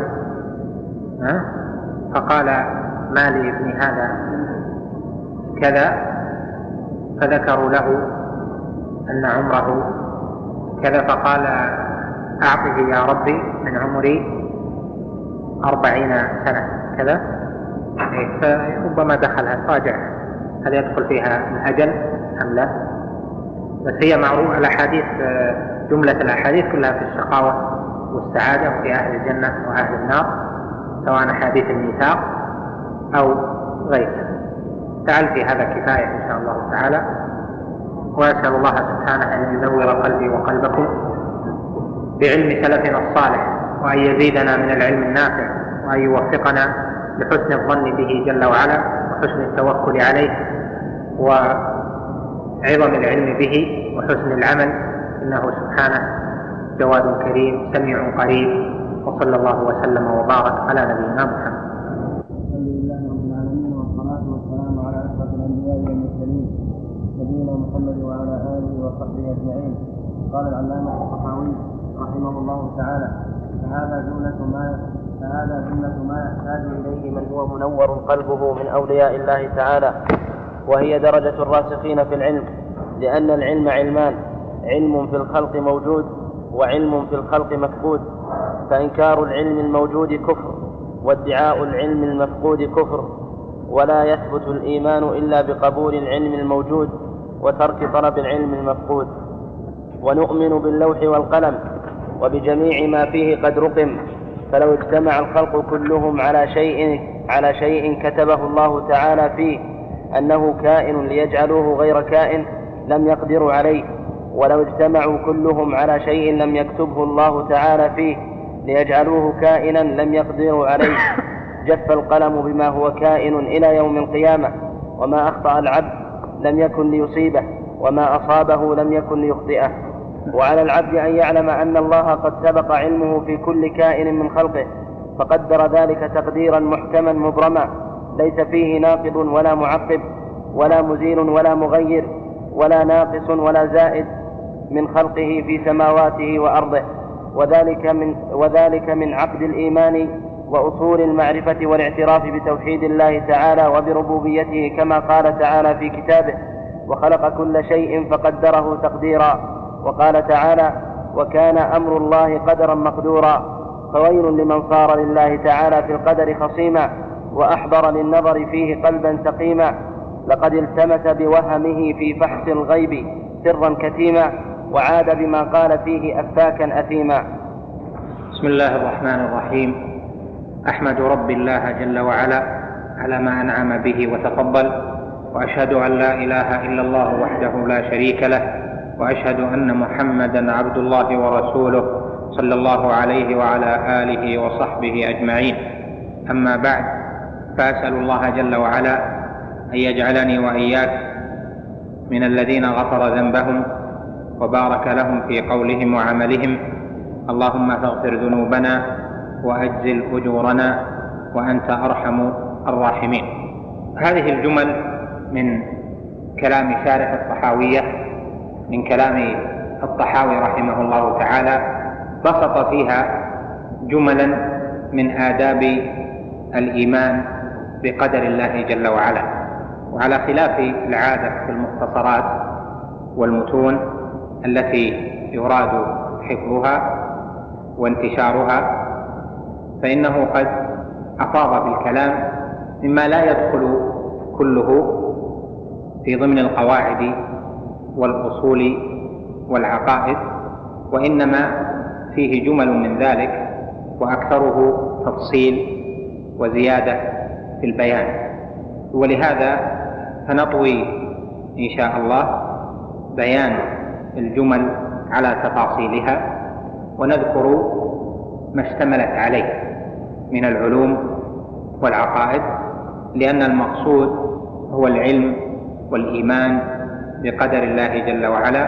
فقال ما لي ابن هذا كذا، فذكروا له أن عمره كذا، فقال أعطه يا ربي من عمري 40 سنة كذا. فربما دخلها راجع هل يدخل فيها الأجل أم لا؟ بس هي معروفة الأحاديث، جملة الأحاديث كلها في الشقاوة والسعادة وفي أهل الجنة وأهل النار، سواء أحاديث الميثاق أو غيرها. تعال في هذا كفاية إن شاء الله تعالى، وأسأل الله سبحانه أن ينور قلبي وقلبكم بعلم سلفنا الصالح، وأن يزيدنا من العلم النافع، وأن يوفقنا لحسن الظن به جل وعلا وحسن التوكل عليه وعظم العلم به وحسن العمل، إنه سبحانه جواد كريم سميع قريب. وصلى الله وسلم وبارك على نبينا محمد. الحمد لله رب العالمين، والصلاة والسلام على أشرف الأنبياء والمرسلين نبينا محمد وعلى آله وصحبه أجمعين. قال العلامة الطحاوي رحمه الله تعالى: فهذا جملة ما يحتاج إليه من هو منور قلبه من أولياء الله تعالى، وهي درجة الراسخين في العلم، لأن العلم علمان: علم في الخلق موجود، وعلم في الخلق مفقود. فإنكار العلم الموجود كفر، وادعاء العلم المفقود كفر، ولا يثبت الإيمان إلا بقبول العلم الموجود وترك طلب العلم المفقود. ونؤمن باللوح والقلم وبجميع ما فيه قد رقم، فلو اجتمع الخلق كلهم على شيء كتبه الله تعالى فيه أنه كائن ليجعلوه غير كائن لم يقدروا عليه، ولو اجتمعوا كلهم على شيء لم يكتبه الله تعالى فيه ليجعلوه كائنا لم يقدروا عليه. جف القلم بما هو كائن إلى يوم القيامة، وما أخطأ العبد لم يكن ليصيبه، وما أصابه لم يكن ليخطئه. وعلى العبد أن يعلم أن الله قد سبق علمه في كل كائن من خلقه، فقدر ذلك تقديرا محكما مبرما، ليس فيه ناقض ولا معقب ولا مزيل ولا مغير ولا ناقص ولا زائد من خلقه في سماواته وأرضه. وذلك من عقد الإيمان وأصول المعرفة والاعتراف بتوحيد الله تعالى وبربوبيته، كما قال تعالى في كتابه: وخلق كل شيء فقدره تقديرا. وقال تعالى: وكان أمر الله قدرا مقدورا. فويل لمن صار لله تعالى في القدر خصيما، وأحضر للنظر فيه قلبا سقيما، لقد التمس بوهمه في فحص الغيب سرا كتيما، وعاد بما قال فيه أفاكا أثيما. بسم الله الرحمن الرحيم. أحمد رب الله جل وعلا على ما أنعم به وتفضل، وأشهد أن لا إله إلا الله وحده لا شريك له، وأشهد أن محمدا عبد الله ورسوله صلى الله عليه وعلى آله وصحبه أجمعين. أما بعد، فأسأل الله جل وعلا أن يجعلني وإياك من الذين غفر ذنبهم وبارك لهم في قولهم وعملهم. اللهم فاغفر ذنوبنا وأجزل أجورنا وأنت أرحم الراحمين. هذه الجمل من كلام شارح الطحاوية، من كلام الطحاوي رحمه الله تعالى، بسط فيها جملا من آداب الإيمان بقدر الله جل وعلا. وعلى خلاف العادة في المختصرات والمتون التي يراد حفظها وانتشارها، فإنه قد أفاض بالكلام مما لا يدخل كله في ضمن القواعد والأصول والعقائد، وإنما فيه جمل من ذلك وأكثره تفصيل وزيادة في البيان. ولهذا فنطوي إن شاء الله بيان الجمل على تفاصيلها، ونذكر ما اشتملت عليه من العلوم والعقائد، لأن المقصود هو العلم والإيمان بقدر الله جل وعلا،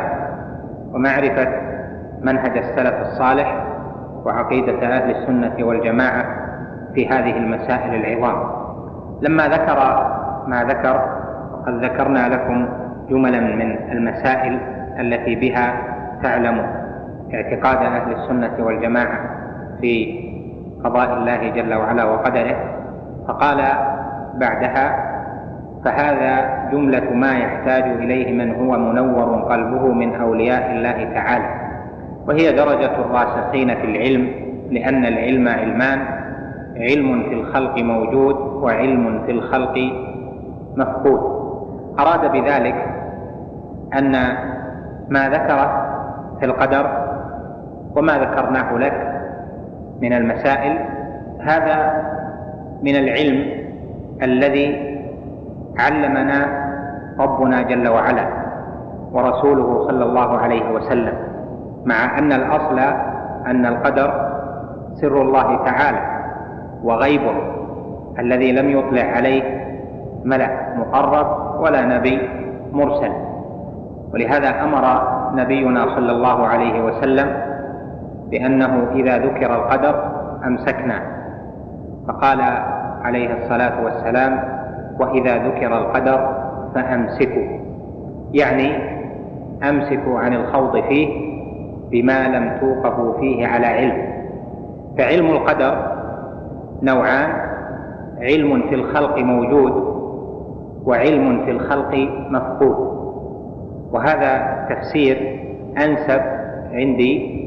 ومعرفة منهج السلف الصالح وعقيدة أهل السنة والجماعة في هذه المسائل العظام. لما ذكر ما ذكر، قد ذكرنا لكم جملا من المسائل التي بها تعلم اعتقاد أهل السنة والجماعة في قضاء الله جل وعلا وقدره. فقال بعدها: فهذا جملة ما يحتاج إليه من هو منور قلبه من أولياء الله تعالى، وهي درجة الراسخين في العلم، لأن العلم علمان: علم في الخلق موجود، وعلم في الخلق مفقود. أراد بذلك أن ما ذكره في القدر وما ذكرناه لك من المسائل، هذا من العلم الذي علمنا ربنا جل وعلا ورسوله صلى الله عليه وسلم، مع أن الأصل أن القدر سر الله تعالى وغيبه الذي لم يطلع عليه ملك مقرب ولا نبي مرسل. ولهذا أمر نبينا صلى الله عليه وسلم بأنه إذا ذكر القدر أمسكنا، فقال عليه الصلاة والسلام: وإذا ذكر القدر فأمسكوا، يعني أمسكوا عن الخوض فيه بما لم توقفوا فيه على علم. فعلم القدر نوعان: علم في الخلق موجود، وعلم في الخلق مفقود. وهذا تفسير أنسب عندي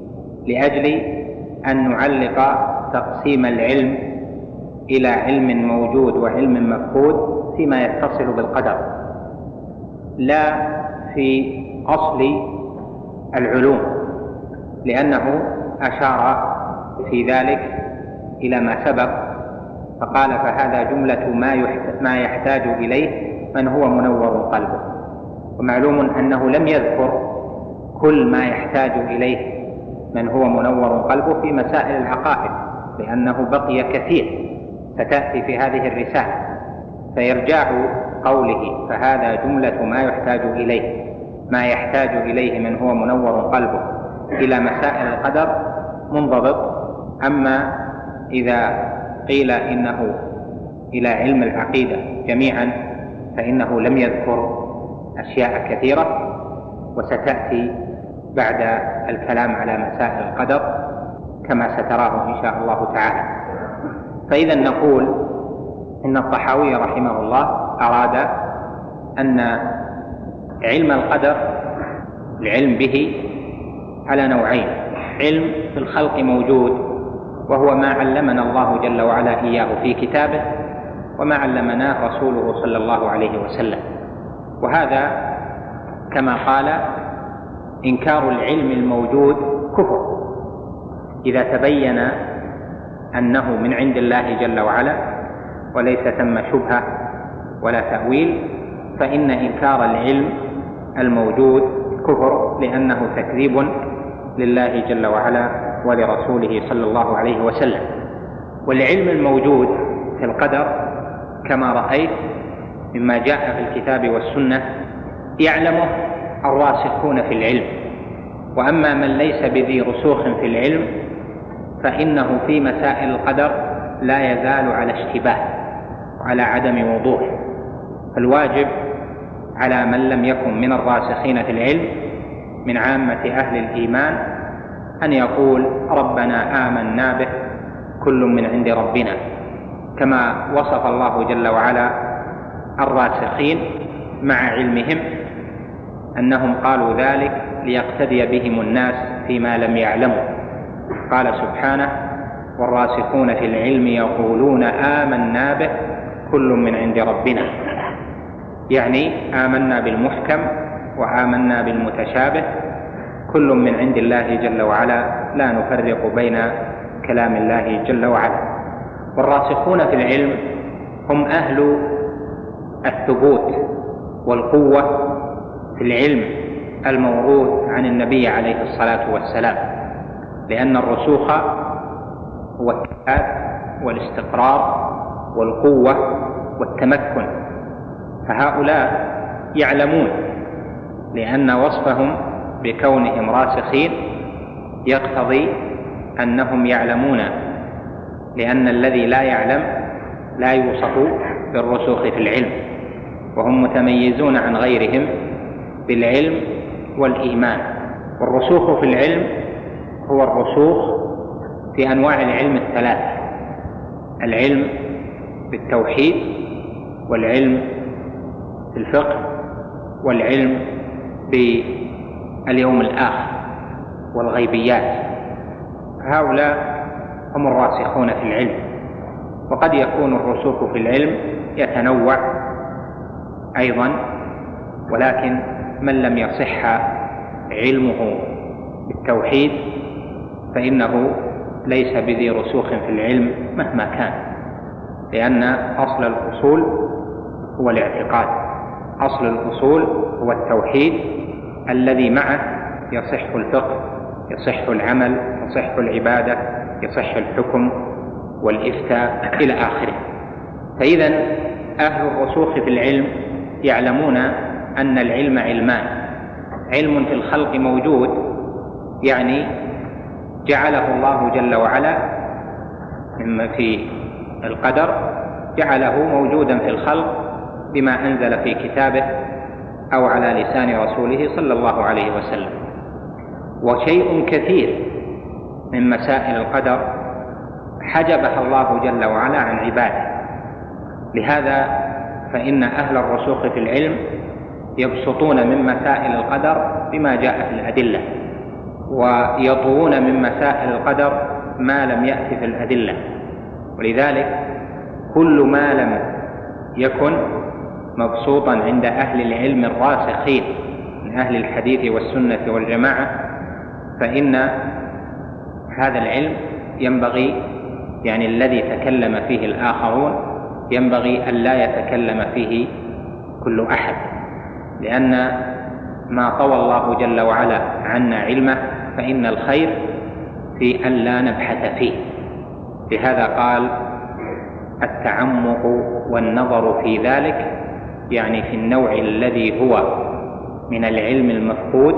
لأجل أن نعلق تقسيم العلم إلى علم موجود وعلم مفقود فيما يتصل بالقدر، لا في أصل العلوم، لأنه أشار في ذلك إلى ما سبق فقال: فهذا جملة ما يحتاج إليه من هو منور قلبه. ومعلوم أنه لم يذكر كل ما يحتاج إليه من هو منور قلبه في مسائل العقائد، لأنه بقي كثير ستأتي في هذه الرسالة. فيرجع قوله فهذا جملة ما يحتاج إليه من هو منور قلبه إلى مسائل القدر منضبط. أما إذا قيل إنه إلى علم العقيدة جميعا فإنه لم يذكر أشياء كثيرة، وستأتي بعد الكلام على مسائل القدر كما ستراه إن شاء الله تعالى. فإذا نقول إن الطحاوي رحمه الله أراد أن علم القدر العلم به على نوعين: علم في الخلق موجود وهو ما علمنا الله جل وعلا إياه في كتابه، وما علمناه رسوله صلى الله عليه وسلم. وهذا كما قال إنكار العلم الموجود كفر إذا تبين أنه من عند الله جل وعلا وليس ثم شبهة ولا تأويل، فإن إنكار العلم الموجود كفر، لأنه تكذيب لله جل وعلا ولرسوله صلى الله عليه وسلم. والعلم الموجود في القدر كما رأيت مما جاء في الكتاب والسنة يعلمه الراسخون في العلم، وأما من ليس بذي رسوخ في العلم فإنه في مسائل القدر لا يزال على اشتباه وعلى عدم وضوح. فالواجب على من لم يكن من الراسخين في العلم من عامة أهل الإيمان أن يقول ربنا آمنا به كل من عند ربنا، كما وصف الله جل وعلا الراسخين مع علمهم أنهم قالوا ذلك ليقتدي بهم الناس فيما لم يعلموا. قال سبحانه والراسخون في العلم يقولون آمنا به كل من عند ربنا، يعني آمنا بالمحكم وآمنا بالمتشابه، كل من عند الله جل وعلا، لا نفرق بين كلام الله جل وعلا. والراسخون في العلم هم أهل الثبوت والقوة في العلم الموروث عن النبي عليه الصلاة والسلام، لأن الرسوخ هو الثبات والاستقرار والقوة والتمكن، فهؤلاء يعلمون، لأن وصفهم بكونهم راسخين يقتضي أنهم يعلمون، لأن الذي لا يعلم لا يوصف بالرسوخ في العلم، وهم متميزون عن غيرهم بالعلم والإيمان. والرسوخ في العلم هو الرسوخ في أنواع العلم الثلاث: العلم بالتوحيد، والعلم في الفقه، والعلم باليوم الآخر والغيبيات. هؤلاء هم الراسخون في العلم. وقد يكون الرسوخ في العلم يتنوع أيضا، ولكن من لم يصح علمه بالتوحيد فإنه ليس بذي رسوخ في العلم مهما كان، لأن أصل الأصول هو الاعتقاد، أصل الأصول هو التوحيد الذي معه يصح الفقه، يصح العمل، يصح العبادة، يصح الحكم والإفتاء إلى آخره. فإذا أهل الرسوخ في العلم يعلمون أن العلم علمان: علم في الخلق موجود، يعني جعله الله جل وعلا مما في القدر، جعله موجودا في الخلق بما أنزل في كتابه أو على لسان رسوله صلى الله عليه وسلم. وشيء كثير من مسائل القدر حجبها الله جل وعلا عن عباده. لهذا فإن أهل الرسوخ في العلم يبسطون من مسائل القدر بما جاء في الأدلة، ويطوون من مسائل القدر ما لم يأتي في الأدلة. ولذلك كل ما لم يكن مبسوطا عند أهل العلم الراسخين من أهل الحديث والسنة والجماعة فإن هذا العلم ينبغي، يعني الذي تكلم فيه الآخرون ينبغي أن لا يتكلم فيه كل أحد، لأن ما طوى الله جل وعلا عنا علمه فإن الخير في أن لا نبحث فيه. لهذا قال التعمق والنظر في ذلك، يعني في النوع الذي هو من العلم المفقود،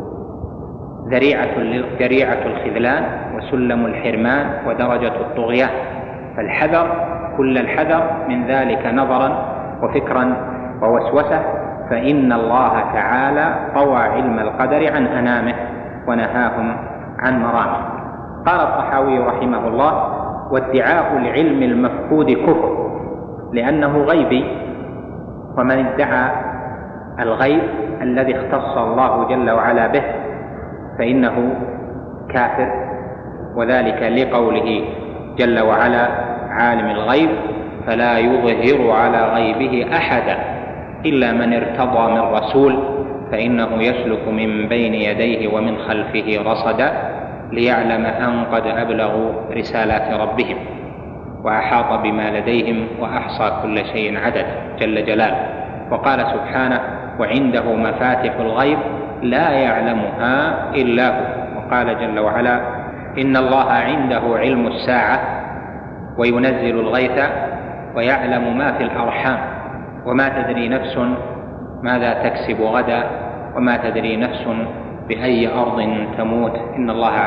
ذريعة الخذلان وسلم الحرمان ودرجة الطغيان، فالحذر كل الحذر من ذلك نظرا وفكرا ووسوسة، فإن الله تعالى طوى علم القدر عن أنامه ونهاهم عن مرامه. قال الطحاوي رحمه الله: وادعاء العلم المفقود كفر لأنه غيبي، ومن ادعى الغيب الذي اختص الله جل وعلا به فإنه كافر، وذلك لقوله جل وعلا: عالم الغيب فلا يظهر على غيبه أحدا إلا من ارتضى من رسول فإنه يسلك من بين يديه ومن خلفه رصدا ليعلم أن قد أبلغوا رسالات ربهم وأحاط بما لديهم وأحصى كل شيء عددا جل جلاله. وقال سبحانه: وعنده مفاتح الغيب لا يعلمها إلا هو. وقال جل وعلا: إن الله عنده علم الساعة وينزل الغيث ويعلم ما في الأرحام وما تدري نفس ماذا تكسب غدا وما تدري نفس بأي أرض تموت إن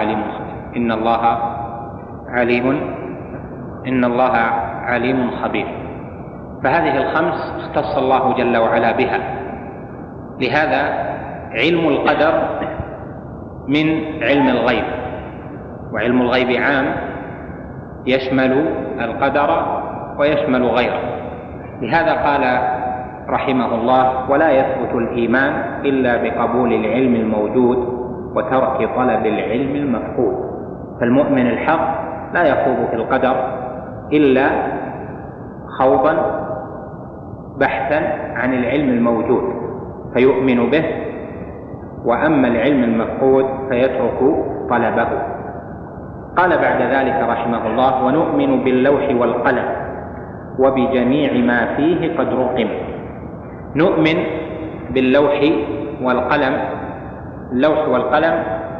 الله عليم خبير. فهذه الخمس اختص الله جل وعلا بها. لهذا علم القدر من علم الغيب، وعلم الغيب عام يشمل القدر ويشمل غيره. لهذا قال رحمه الله: ولا يثبت الإيمان إلا بقبول العلم الموجود وترك طلب العلم المفقود. فالمؤمن الحق لا يخوض في القدر إلا خوضا بحثا عن العلم الموجود فيؤمن به، وأما العلم المفقود فيترك طلبه. قال بعد ذلك رحمه الله: ونؤمن باللوح والقلم وبجميع ما فيه قد رقم. نؤمن باللوح والقلم. اللوح والقلم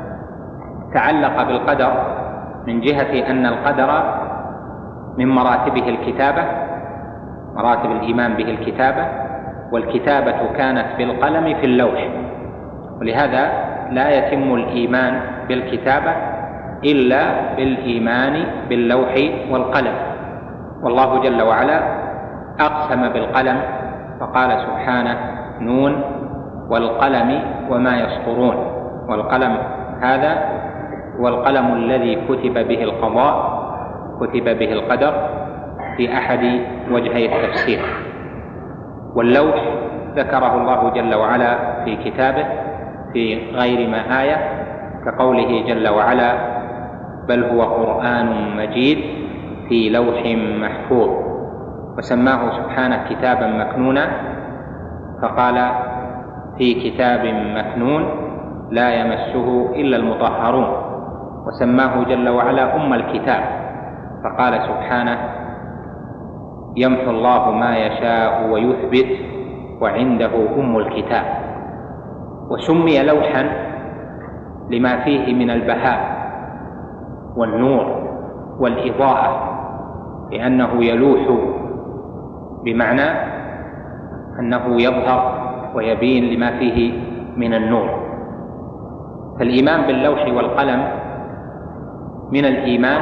تعلق بالقدر من جهة أن القدر من مراتبه الكتابة، مراتب الإيمان به الكتابة، والكتابة كانت بالقلم في اللوح، ولهذا لا يتم الإيمان بالكتابة إلا بالإيمان باللوح والقلم. والله جل وعلا أقسم بالقلم فقال سبحانه: نون والقلم وما يسطرون. والقلم هذا هو القلم الذي كتب به القضاء، كتب به القدر في أحد وجهي التفسير. واللوح ذكره الله جل وعلا في كتابه في غير ما آية، كقوله جل وعلا: بل هو قرآن مجيد في لوح محفوظ. وسماه سبحانه كتابا مكنونا فقال: في كتاب مكنون لا يمسه إلا المطهرون. وسماه جل وعلا أم الكتاب فقال سبحانه: يمحو الله ما يشاء ويثبت وعنده أم الكتاب. وسمي لوحا لما فيه من البهاء والنور والإضاءة، لأنه يلوح بمعنى أنه يظهر ويبين لما فيه من النور. فالإيمان باللوح والقلم من الإيمان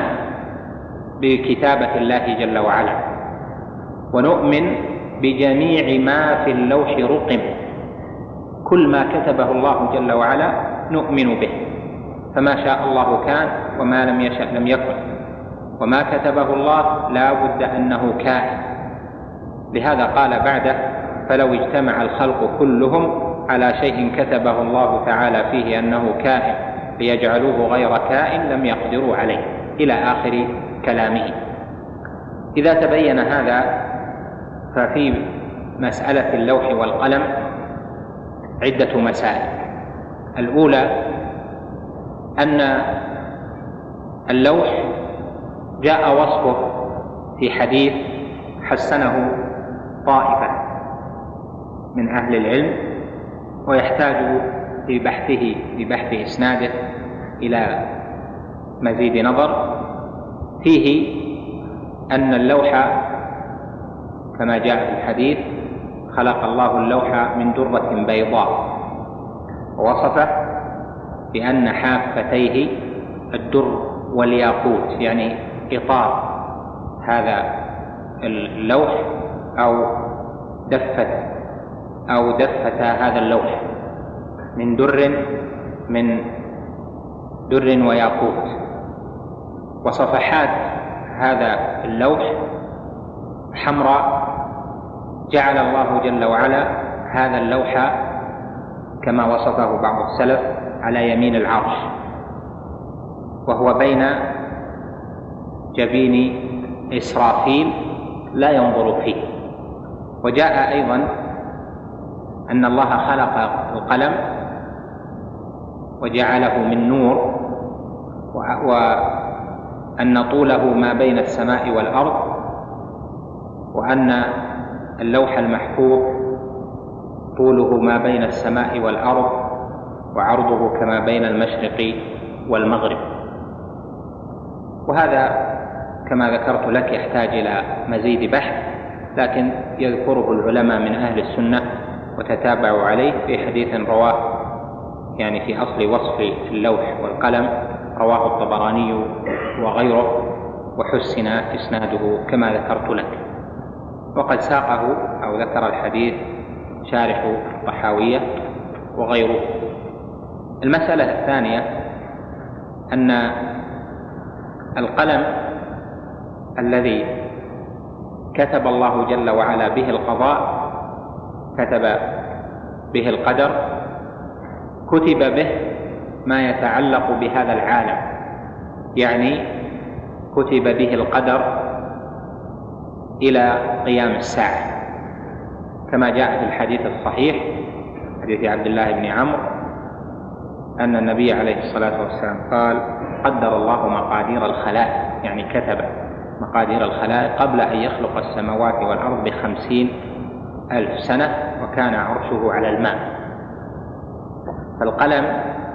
بكتابة الله جل وعلا. ونؤمن بجميع ما في اللوح رقم، كل ما كتبه الله جل وعلا نؤمن به، فما شاء الله كان وما لم يشأ لم يكن، وما كتبه الله لا بد أنه كائن. لهذا قال بعده: فلو اجتمع الخلق كلهم على شيء كتبه الله تعالى فيه أنه كائن ليجعلوه غير كائن لم يقدروا عليه، إلى آخر كلامه. إذا تبين هذا ففي مسألة اللوح والقلم عدة مسائل. الأولى أن اللوح جاء وصفه في حديث حسنه طائفة من أهل العلم، ويحتاج في بحث إسناده إلى مزيد نظر فيه أن اللوح كما جاء في الحديث خلق الله اللوح من درة بيضاء، ووصفه بأن حافتيه الدر والياقوت، يعني إطار هذا اللوح أو دفة هذا اللوح من در وياقوت. وصفحات هذا اللوح حمراء، جعل الله جل وعلا هذا اللوح كما وصفه بعض السلف على يمين العرش، وهو بين جبين إسرافيل لا ينظر فيه. وجاء أيضا أن الله خلق القلم وجعله من نور، وأن طوله ما بين السماء والأرض، وأن اللوح المحفوظ طوله ما بين السماء والأرض وعرضه كما بين المشرق والمغرب. وهذا كما ذكرت لك يحتاج إلى مزيد بحث، لكن يذكره العلماء من أهل السنة وتتابعوا عليه في حديث رواه يعني في أصل وصف اللوح والقلم، رواه الطبراني وغيره، وحسن إسناده كما ذكرت لك. وقد ساقه أو ذكر الحديث شارح الطحاوية وغيره. المسألة الثانية أن القلم الذي كتب الله جل وعلا به القضاء، كتب به القدر، كتب به ما يتعلق بهذا العالم، يعني كتب به القدر إلى قيام الساعة، كما جاء في الحديث الصحيح حديث عبد الله بن عمرو أن النبي عليه الصلاة والسلام قال: قدر الله مقادير الخلائق، يعني كتب مقادير الخلائق قبل أن يخلق السماوات والأرض ب50,000 سنة، وكان عرشه على الماء. فالقلم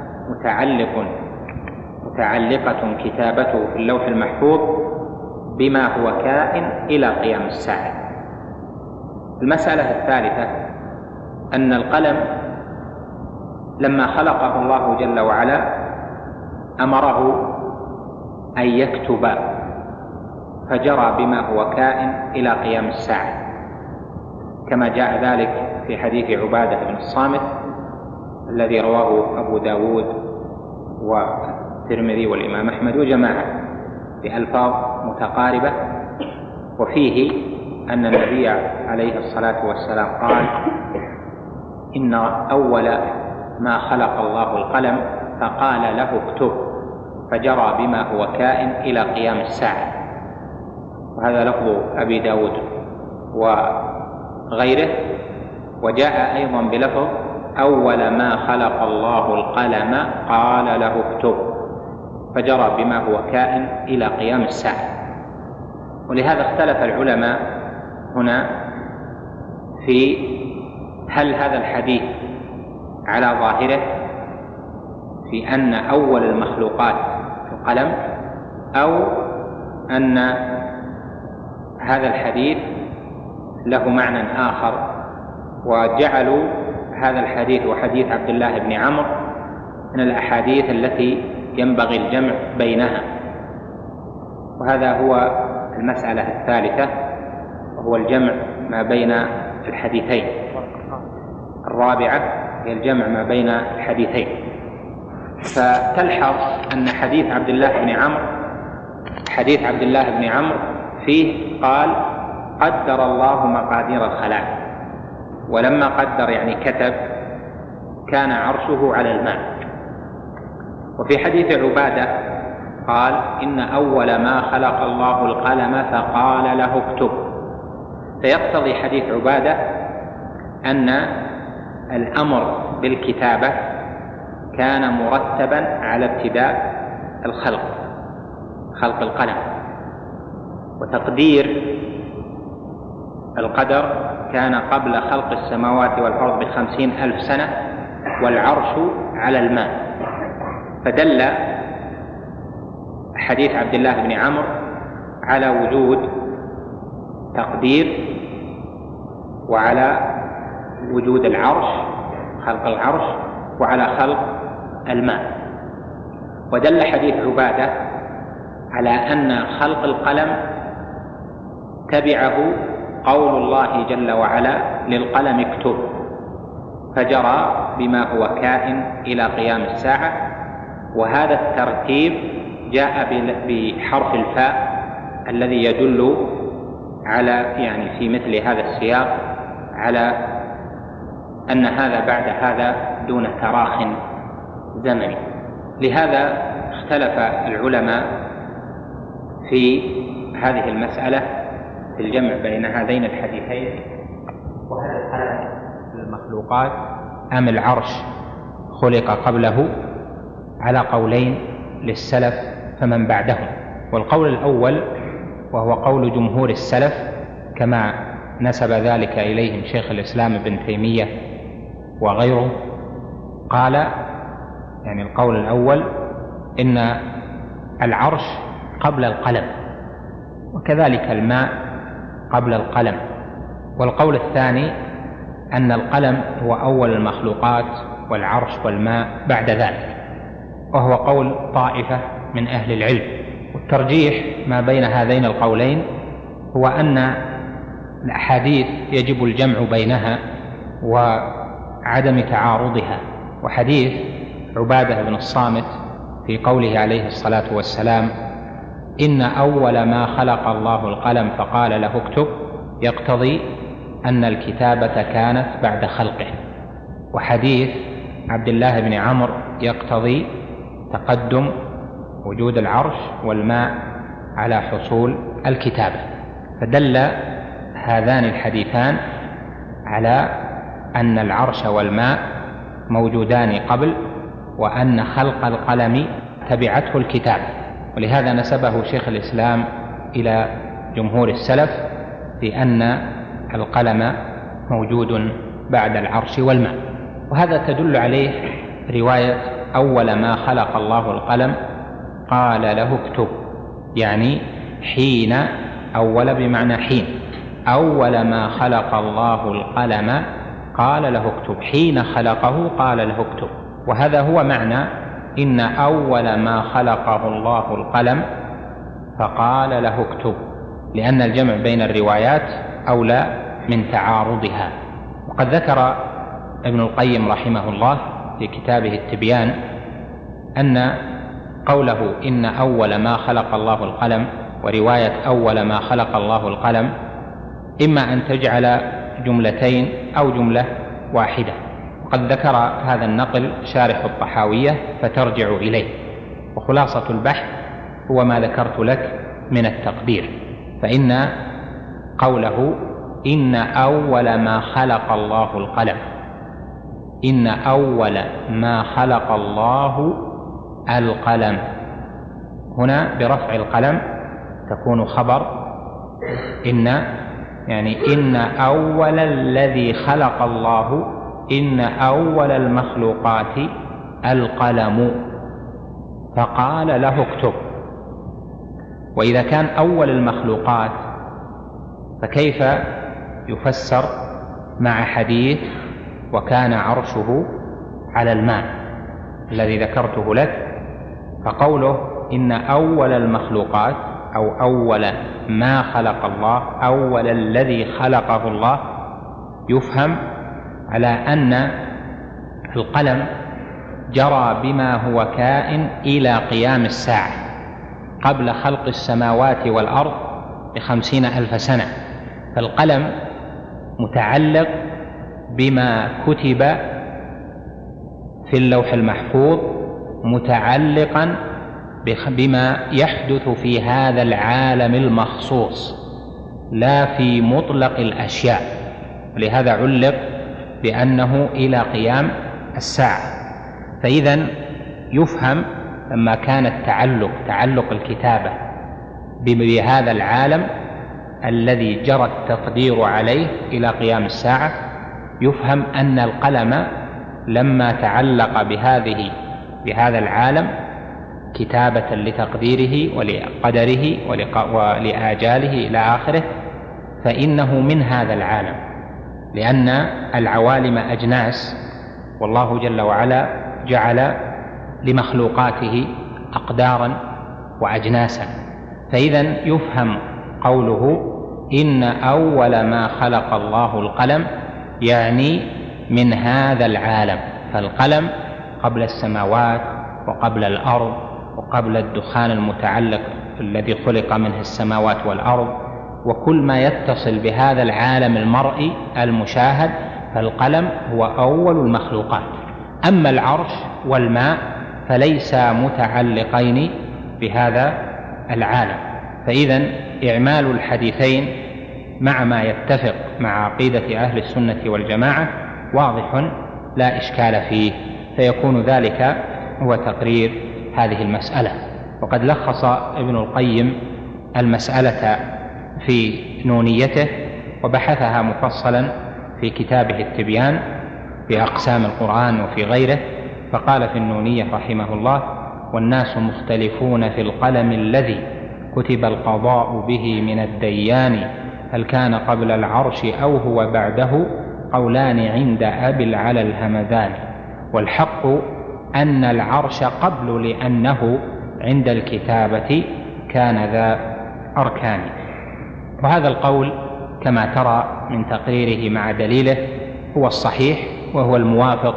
متعلقة كتابته في اللوح المحفوظ بما هو كائن إلى قيام الساعة. المسألة الثالثة أن القلم لما خلقه الله جل وعلا أمره أن يكتب، فجرى بما هو كائن إلى قيام الساعة، كما جاء ذلك في حديث عبادة بن الصامت الذي رواه أبو داود والترمذي والإمام أحمد وجماعة بألفاظ متقاربة، وفيه أن النبي عليه الصلاة والسلام قال: إن أول ما خلق الله القلم فقال له اكتب، فجرى بما هو كائن إلى قيام الساعة. وهذا لفظ أبي داود وغيره. وجاء أيضا بلفظ: أول ما خلق الله القلم قال له اكتب، فجرى بما هو كائن إلى قيام الساعة. ولهذا اختلف العلماء هنا في هل هذا الحديث على ظاهره في أن أول المخلوقات القلم، أو أن هذا الحديث له معنى آخر، وجعلوا هذا الحديث وحديث عبد الله بن عمرو من الأحاديث التي ينبغي الجمع بينها. وهذا هو المسألة الثالثة، وهو الجمع ما بين الحديثين. الرابعة هي الجمع ما بين الحديثين. فتلحظ أن حديث عبد الله بن عمرو فيه قال: قدر الله مقادير الخلائق، ولما قدر يعني كتب، كان عرشه على الماء. وفي حديث عبادة قال: إن أول ما خلق الله القلم فقال له اكتب. فيقتضي حديث عبادة أن الأمر بالكتابة كان مرتبا على ابتداء خلق القلم، وتقدير القدر كان قبل خلق السماوات والأرض ب50,000 سنة، والعرش على الماء. فدل حديث عبد الله بن عمرو على وجود تقدير وعلى وجود العرش، خلق العرش، وعلى خلق الماء. ودل حديث عبادة على أن خلق القلم تبعه قول الله جل وعلا للقلم اكتب، فجرى بما هو كائن إلى قيام الساعة. وهذا الترتيب جاء بحرف الفاء الذي يدل على يعني في مثل هذا السياق على أن هذا بعد هذا دون تراخ زمني. لهذا اختلف العلماء في هذه المسألة في الجمع بين هذين الحديثين، وهل القلم المخلوقات أم العرش خلق قبله، على قولين للسلف فمن بعدهم. والقول الأول وهو قول جمهور السلف كما نسب ذلك إليهم شيخ الإسلام ابن تيمية وغيره، قال يعني القول الأول إن العرش قبل القلم، وكذلك الماء قبل القلم. والقول الثاني أن القلم هو أول المخلوقات والعرش والماء بعد ذلك، وهو قول طائفة من أهل العلم. والترجيح ما بين هذين القولين هو أن الأحاديث يجب الجمع بينها وعدم تعارضها. وحديث عبادة بن الصامت في قوله عليه الصلاة والسلام إن أول ما خلق الله القلم فقال له اكتب، يقتضي أن الكتابة كانت بعد خلقه. وحديث عبد الله بن عمرو يقتضي تقدم وجود العرش والماء على حصول الكتابة. فدل هذان الحديثان على أن العرش والماء موجودان قبل، وأن خلق القلم تبعته الكتابة. ولهذا نسبه شيخ الإسلام إلى جمهور السلف بأن القلم موجود بعد العرش والماء. وهذا تدل عليه رواية أول ما خلق الله القلم قال له اكتب، يعني حين، أول بمعنى حين، أول ما خلق الله القلم قال له اكتب، حين خلقه قال له اكتب. وهذا هو معنى إن أول ما خلقه الله القلم فقال له اكتب، لأن الجمع بين الروايات أولى من تعارضها. وقد ذكر ابن القيم رحمه الله في كتابه التبيان أن قوله إن أول ما خلق الله القلم ورواية أول ما خلق الله القلم إما أن تجعل جملتين أو جملة واحدة. وقد ذكر هذا النقل شارح الطحاوية فترجع إليه. وخلاصة البحث هو ما ذكرت لك من التقدير، فإن قوله إن أول ما خلق الله القلم، إن أول ما خلق الله القلم، هنا برفع القلم تكون خبر إن، يعني إن أول الذي خلق الله، إن أول المخلوقات القلم فقال له اكتب. وإذا كان أول المخلوقات فكيف يفسر مع حديث وكان عرشه على الماء الذي ذكرته لك؟ فقوله إن أول المخلوقات أو أول ما خلق الله، أول الذي خلقه الله، يفهم على أن القلم جرى بما هو كائن إلى قيام الساعة قبل خلق السماوات والأرض ب50,000 سنة. فالقلم متعلق بما كتب في اللوح المحفوظ، متعلقا بما يحدث في هذا العالم المخصوص لا في مطلق الأشياء، ولهذا علق بأنه إلى قيام الساعة. فإذن يفهم لما كان تعلق الكتابة بهذا العالم الذي جرى التقدير عليه إلى قيام الساعة، يفهم أن القلم لما تعلق بهذا العالم كتابة لتقديره ولقدره ولآجاله إلى آخره، فإنه من هذا العالم، لأن العوالم أجناس، والله جل وعلا جعل لمخلوقاته أقدارا وأجناسا. فإذا يفهم قوله إن أول ما خلق الله القلم، يعني من هذا العالم. فالقلم قبل السماوات وقبل الأرض وقبل الدخان المتعلق الذي خلق منه السماوات والأرض، وكل ما يتصل بهذا العالم المرئي المشاهد، فالقلم هو أول المخلوقات. أما العرش والماء فليسا متعلقين بهذا العالم. فإذا إعمال الحديثين مع ما يتفق مع عقيدة أهل السنة والجماعة واضح لا إشكال فيه، فيكون ذلك هو تقرير هذه المسألة. وقد لخص ابن القيم المسألة في نونيته وبحثها مفصلا في كتابه التبيان في أقسام القرآن وفي غيره، فقال في النونية رحمه الله: والناس مختلفون في القلم الذي كتب القضاء به من الديان، هل كان قبل العرش أو هو بعده، قولان عند أبي العلا الهمدان، والحق أن العرش قبل، لأنه عند الكتابة كان ذا أركان. وهذا القول كما ترى من تقريره مع دليله هو الصحيح، وهو الموافق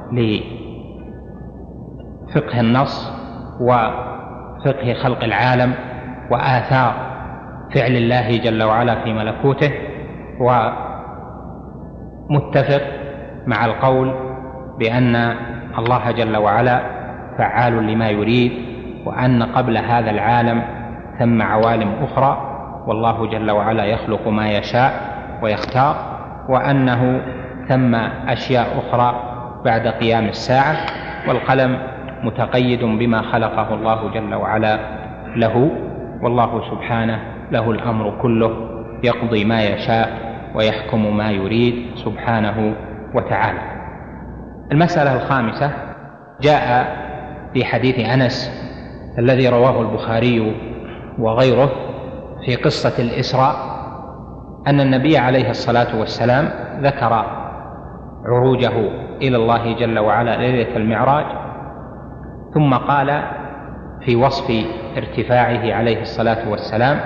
لفقه النص وفقه خلق العالم وآثار فعل الله جل وعلا في ملكوته، ومتفق مع القول بأن الله جل وعلا فعال لما يريد، وأن قبل هذا العالم ثم عوالم أخرى، والله جل وعلا يخلق ما يشاء ويختار، وأنه ثم أشياء أخرى بعد قيام الساعة، والقلم متقيد بما خلقه الله جل وعلا له، والله سبحانه له الأمر كله، يقضي ما يشاء ويحكم ما يريد سبحانه وتعالى. المسألة الخامسة جاء في حديث أنس الذي رواه البخاري وغيره في قصة الإسراء، أن النبي عليه الصلاة والسلام ذكر عروجه إلى الله جل وعلا ليلة المعراج، ثم قال في وصف ارتفاعه عليه الصلاة والسلام: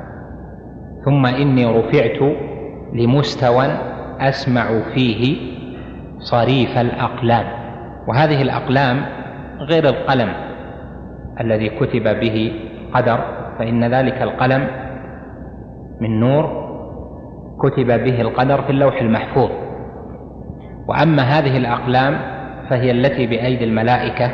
ثم إني رفعت لمستوى أسمع فيه صريف الأقلام. وهذه الأقلام غير القلم الذي كتب به قدر، فإن ذلك القلم من نور كتب به القدر في اللوح المحفوظ. وأما هذه الأقلام فهي التي بأيدي الملائكة،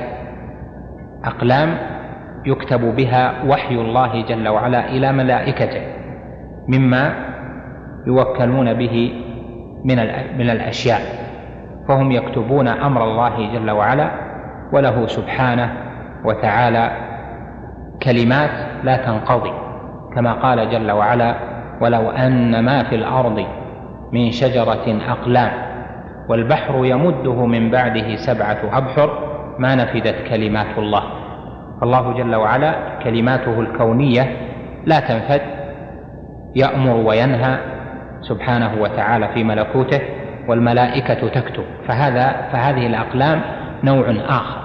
أقلام يكتب بها وحي الله جل وعلا إلى ملائكته مما يوكلون به من الأشياء، فهم يكتبون أمر الله جل وعلا، وله سبحانه وتعالى كلمات لا تنقضي، كما قال جل وعلا: ولو أن ما في الأرض من شجرة أقلام والبحر يمده من بعده 7 أبحر ما نفدت كلمات الله. فالله جل وعلا كلماته الكونية لا تنفد، يأمر وينهى سبحانه وتعالى في ملكوته، والملائكة تكتب. فهذه الأقلام نوع آخر،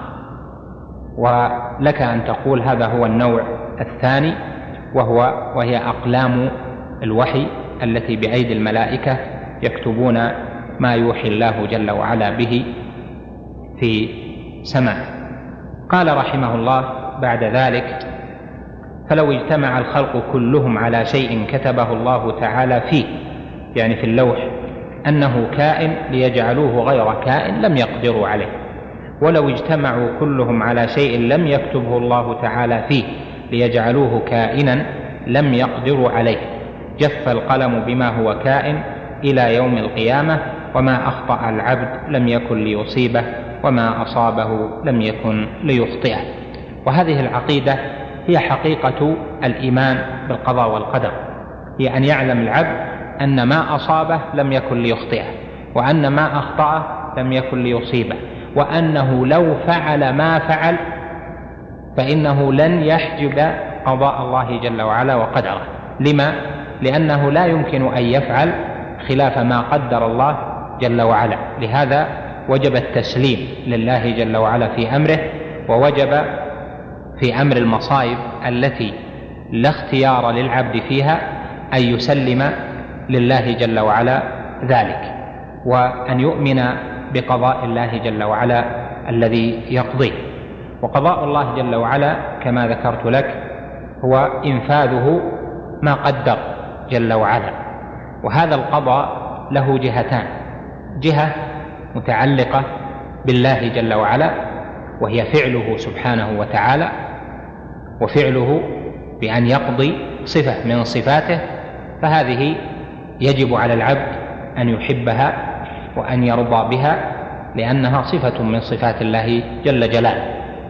ولك أن تقول هذا هو النوع الثاني، وهي أقلام الوحي التي بأيدي الملائكة يكتبون ما يوحي الله جل وعلا به في سماء. قال رحمه الله بعد ذلك: فلو اجتمع الخلق كلهم على شيء كتبه الله تعالى فيه، يعني في اللوح، أنه كائن ليجعلوه غير كائن لم يقدروا عليه، ولو اجتمعوا كلهم على شيء لم يكتبه الله تعالى فيه ليجعلوه كائنا لم يقدروا عليه، جف القلم بما هو كائن إلى يوم القيامة، وما أخطأ العبد لم يكن ليصيبه، وما أصابه لم يكن ليخطئه. وهذه العقيدة هي حقيقة الإيمان بالقضاء والقدر، هي أن يعلم العبد أن ما أصابه لم يكن ليخطئه، وأن ما أخطأه لم يكن ليصيبه، وأنه لو فعل ما فعل فإنه لن يحجب قضاء الله جل وعلا وقدره. لما؟ لأنه لا يمكن أن يفعل خلاف ما قدر الله جل وعلا. لهذا وجب التسليم لله جل وعلا في أمره، ووجب في أمر المصائب التي لا اختيار للعبد فيها أن يسلم لله جل وعلا ذلك، وأن يؤمن بقضاء الله جل وعلا الذي يقضيه. وقضاء الله جل وعلا كما ذكرت لك هو إنفاذه ما قدر جل وعلا. وهذا القضاء له جهتان: جهة متعلقة بالله جل وعلا وهي فعله سبحانه وتعالى، وفعله بأن يقضي صفة من صفاته، فهذه يجب على العبد أن يحبها وأن يرضى بها لأنها صفة من صفات الله جل جلاله.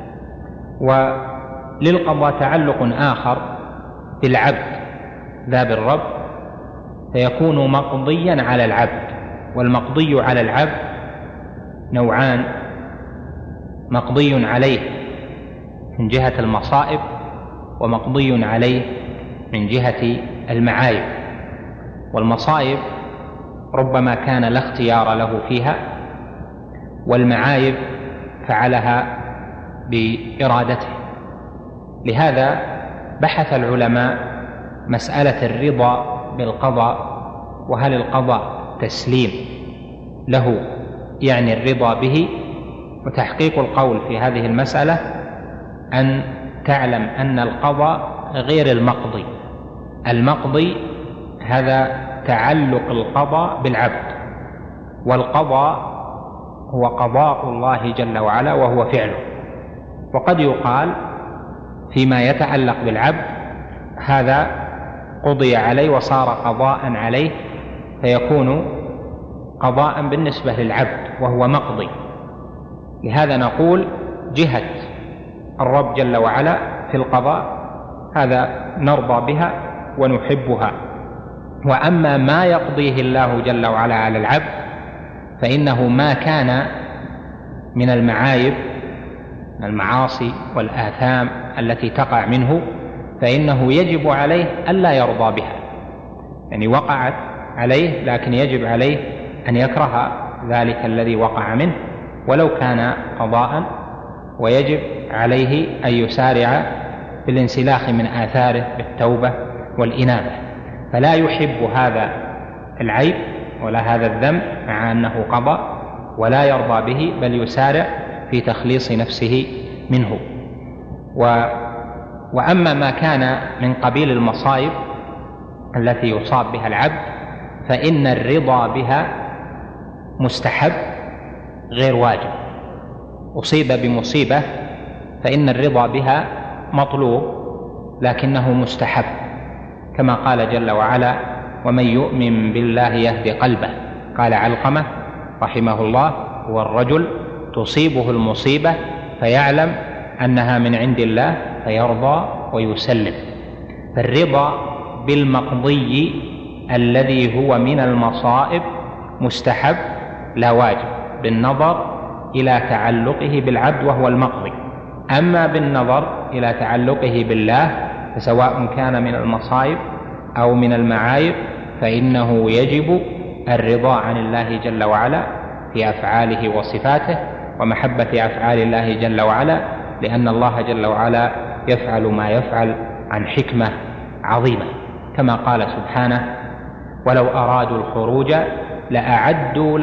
وللقضاء تعلق آخر بالعبد ذا بالرب، فيكون مقضيا على العبد. والمقضي على العبد نوعان: مقضي عليه من جهة المصائب، ومقضي عليه من جهة المعايب. والمصائب ربما كان لا اختيار له فيها، والمعايب فعلها بإرادته. لهذا بحث العلماء مسألة الرضا بالقضاء، وهل القضاء تسليم له يعني الرضا به؟ وتحقيق القول في هذه المسألة أن تعلم أن القضاء غير المقضي. المقضي هذا تعلق القضاء بالعبد، والقضاء هو قضاء الله جل وعلا وهو فعله. وقد يقال فيما يتعلق بالعبد هذا قضي عليه وصار قضاء عليه، فيكون قضاء بالنسبة للعبد وهو مقضي. لهذا نقول جهة الرب جل وعلا في القضاء هذا نرضى بها ونحبها. وأما ما يقضيه الله جل وعلا على العبد فإنه ما كان من المعايب، المعاصي والآثام التي تقع منه، فإنه يجب عليه ألا يرضى بها. يعني وقعت عليه لكن يجب عليه أن يكره ذلك الذي وقع منه ولو كان قضاء، ويجب عليه أن يسارع بالانسلاخ من آثاره بالتوبة والإنابة. فلا يحب هذا العيب ولا هذا الذنب مع أنه قضى، ولا يرضى به، بل يسارع في تخليص نفسه منه. وأما ما كان من قبيل المصائب التي يصاب بها العبد فإن الرضا بها مستحب غير واجب. أصيب بمصيبة فإن الرضا بها مطلوب لكنه مستحب، كما قال جل وعلا: ومن يؤمن بالله يهدي قلبه. قال علقمة رحمه الله: هو الرجل تصيبه المصيبة فيعلم أنها من عند الله فيرضى ويسلم. فالرضا بالمقضي الذي هو من المصائب مستحب لا واجب، بالنظر إلى تعلقه بالعبد وهو المقضي. أما بالنظر إلى تعلقه بالله فسواء كان من المصائب أو من المعايب فإنه يجب الرضا عن الله جل وعلا في أفعاله وصفاته ومحبة أفعال الله جل وعلا، لأن الله جل وعلا يفعل ما يفعل عن حكمة عظيمة، كما قال سبحانه: ولو أرادوا الخروج لأعدوا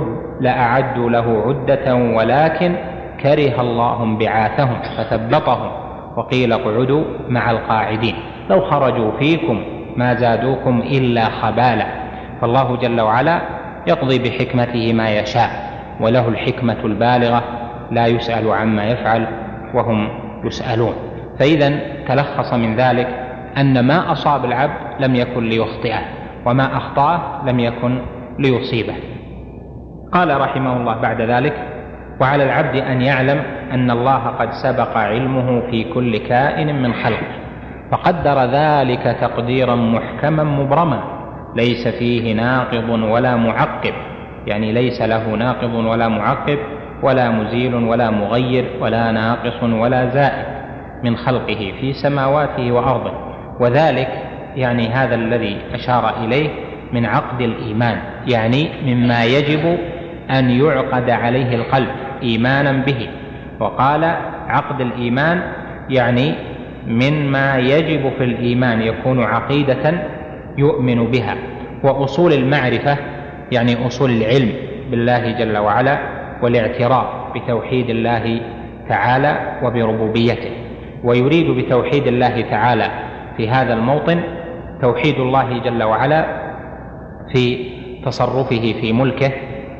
له عدة ولكن كره الله بعاثهم فثبطهم وقيل اقعدوا مع القاعدين لو خرجوا فيكم ما زادوكم إلا خبالا. فالله جل وعلا يقضي بحكمته ما يشاء، وله الحكمة البالغة، لا يسأل عما يفعل وهم يسألون. فإذا تلخص من ذلك أن ما أصاب العبد لم يكن ليخطئه، وما أخطأه لم يكن ليصيبه. قال رحمه الله بعد ذلك: وعلى العبد أن يعلم أن الله قد سبق علمه في كل كائن من خلقه، فقدر ذلك تقديرا محكما مبرما ليس فيه ناقض ولا معقب، يعني ليس له ناقض ولا معقب ولا مزيل ولا مغير ولا ناقص ولا زائد، من خلقه في سماواته وأرضه، وذلك يعني هذا الذي أشار إليه من عقد الإيمان، يعني مما يجب أن يعقد عليه القلب إيمانا به. وقال عقد الإيمان يعني مما يجب في الإيمان يكون عقيدة يؤمن بها. وأصول المعرفة يعني أصول العلم بالله جل وعلا والاعتراف بتوحيد الله تعالى وبربوبيته. ويريد بتوحيد الله تعالى في هذا الموطن توحيد الله جل وعلا في تصرفه في ملكه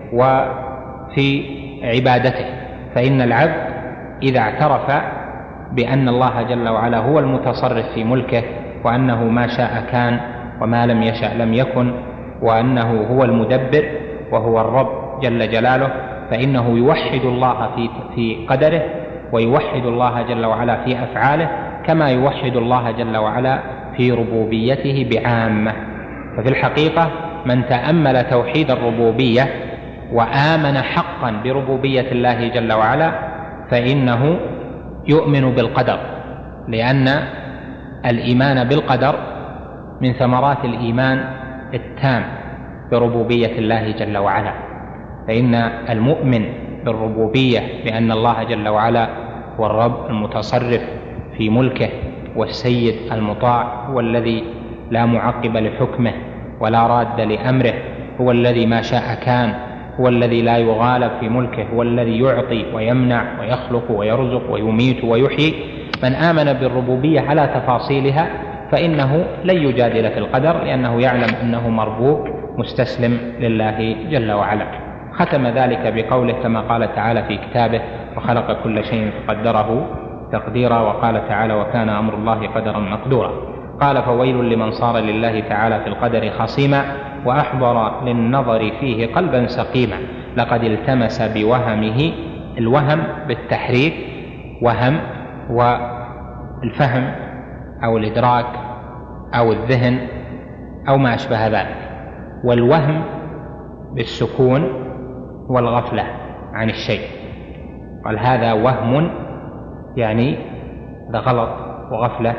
وفي عبادته، فإن العبد إذا اعترف بأن الله جل وعلا هو المتصرف في ملكه، وأنه ما شاء كان وما لم يشأ لم يكن، وأنه هو المدبر وهو الرب جل جلاله، فإنه يوحد الله في قدره، ويوحد الله جل وعلا في أفعاله، كما يوحد الله جل وعلا في ربوبيته بعامة. ففي الحقيقة من تأمل توحيد الربوبية وآمن حقا بربوبية الله جل وعلا فإنه يؤمن بالقدر، لأن الإيمان بالقدر من ثمرات الإيمان التام بربوبية الله جل وعلا. فإن المؤمن بالربوبية بأن الله جل وعلا هو الرب المتصرف في ملكه والسيد المطاع، هو الذي لا معقب لحكمه ولا راد لأمره، هو الذي ما شاء كان، هو الذي لا يغالب في ملكه، هو الذي يعطي ويمنع ويخلق ويرزق ويميت ويحيي. من آمن بالربوبية على تفاصيلها فإنه لن يجادل في القدر، لأنه يعلم أنه مربوب مستسلم لله جل وعلا. ختم ذلك بقوله كما قال تعالى في كتابه: وخلق كل شيء فقدره تقديرا. وقال تعالى: وكان أمر الله قدرا مقدورا. قال: فويل لمن صار لله تعالى في القدر خصيما وأحضر للنظر فيه قلبا سقيما، لقد التمس بوهمه. الوهم بالتحريك، وهم والفهم أو الإدراك أو الذهن أو ما أشبه ذلك، والوهم بالسكون والغفلة عن الشيء. قال: هذا وهم، يعني هذا غلط وغفلة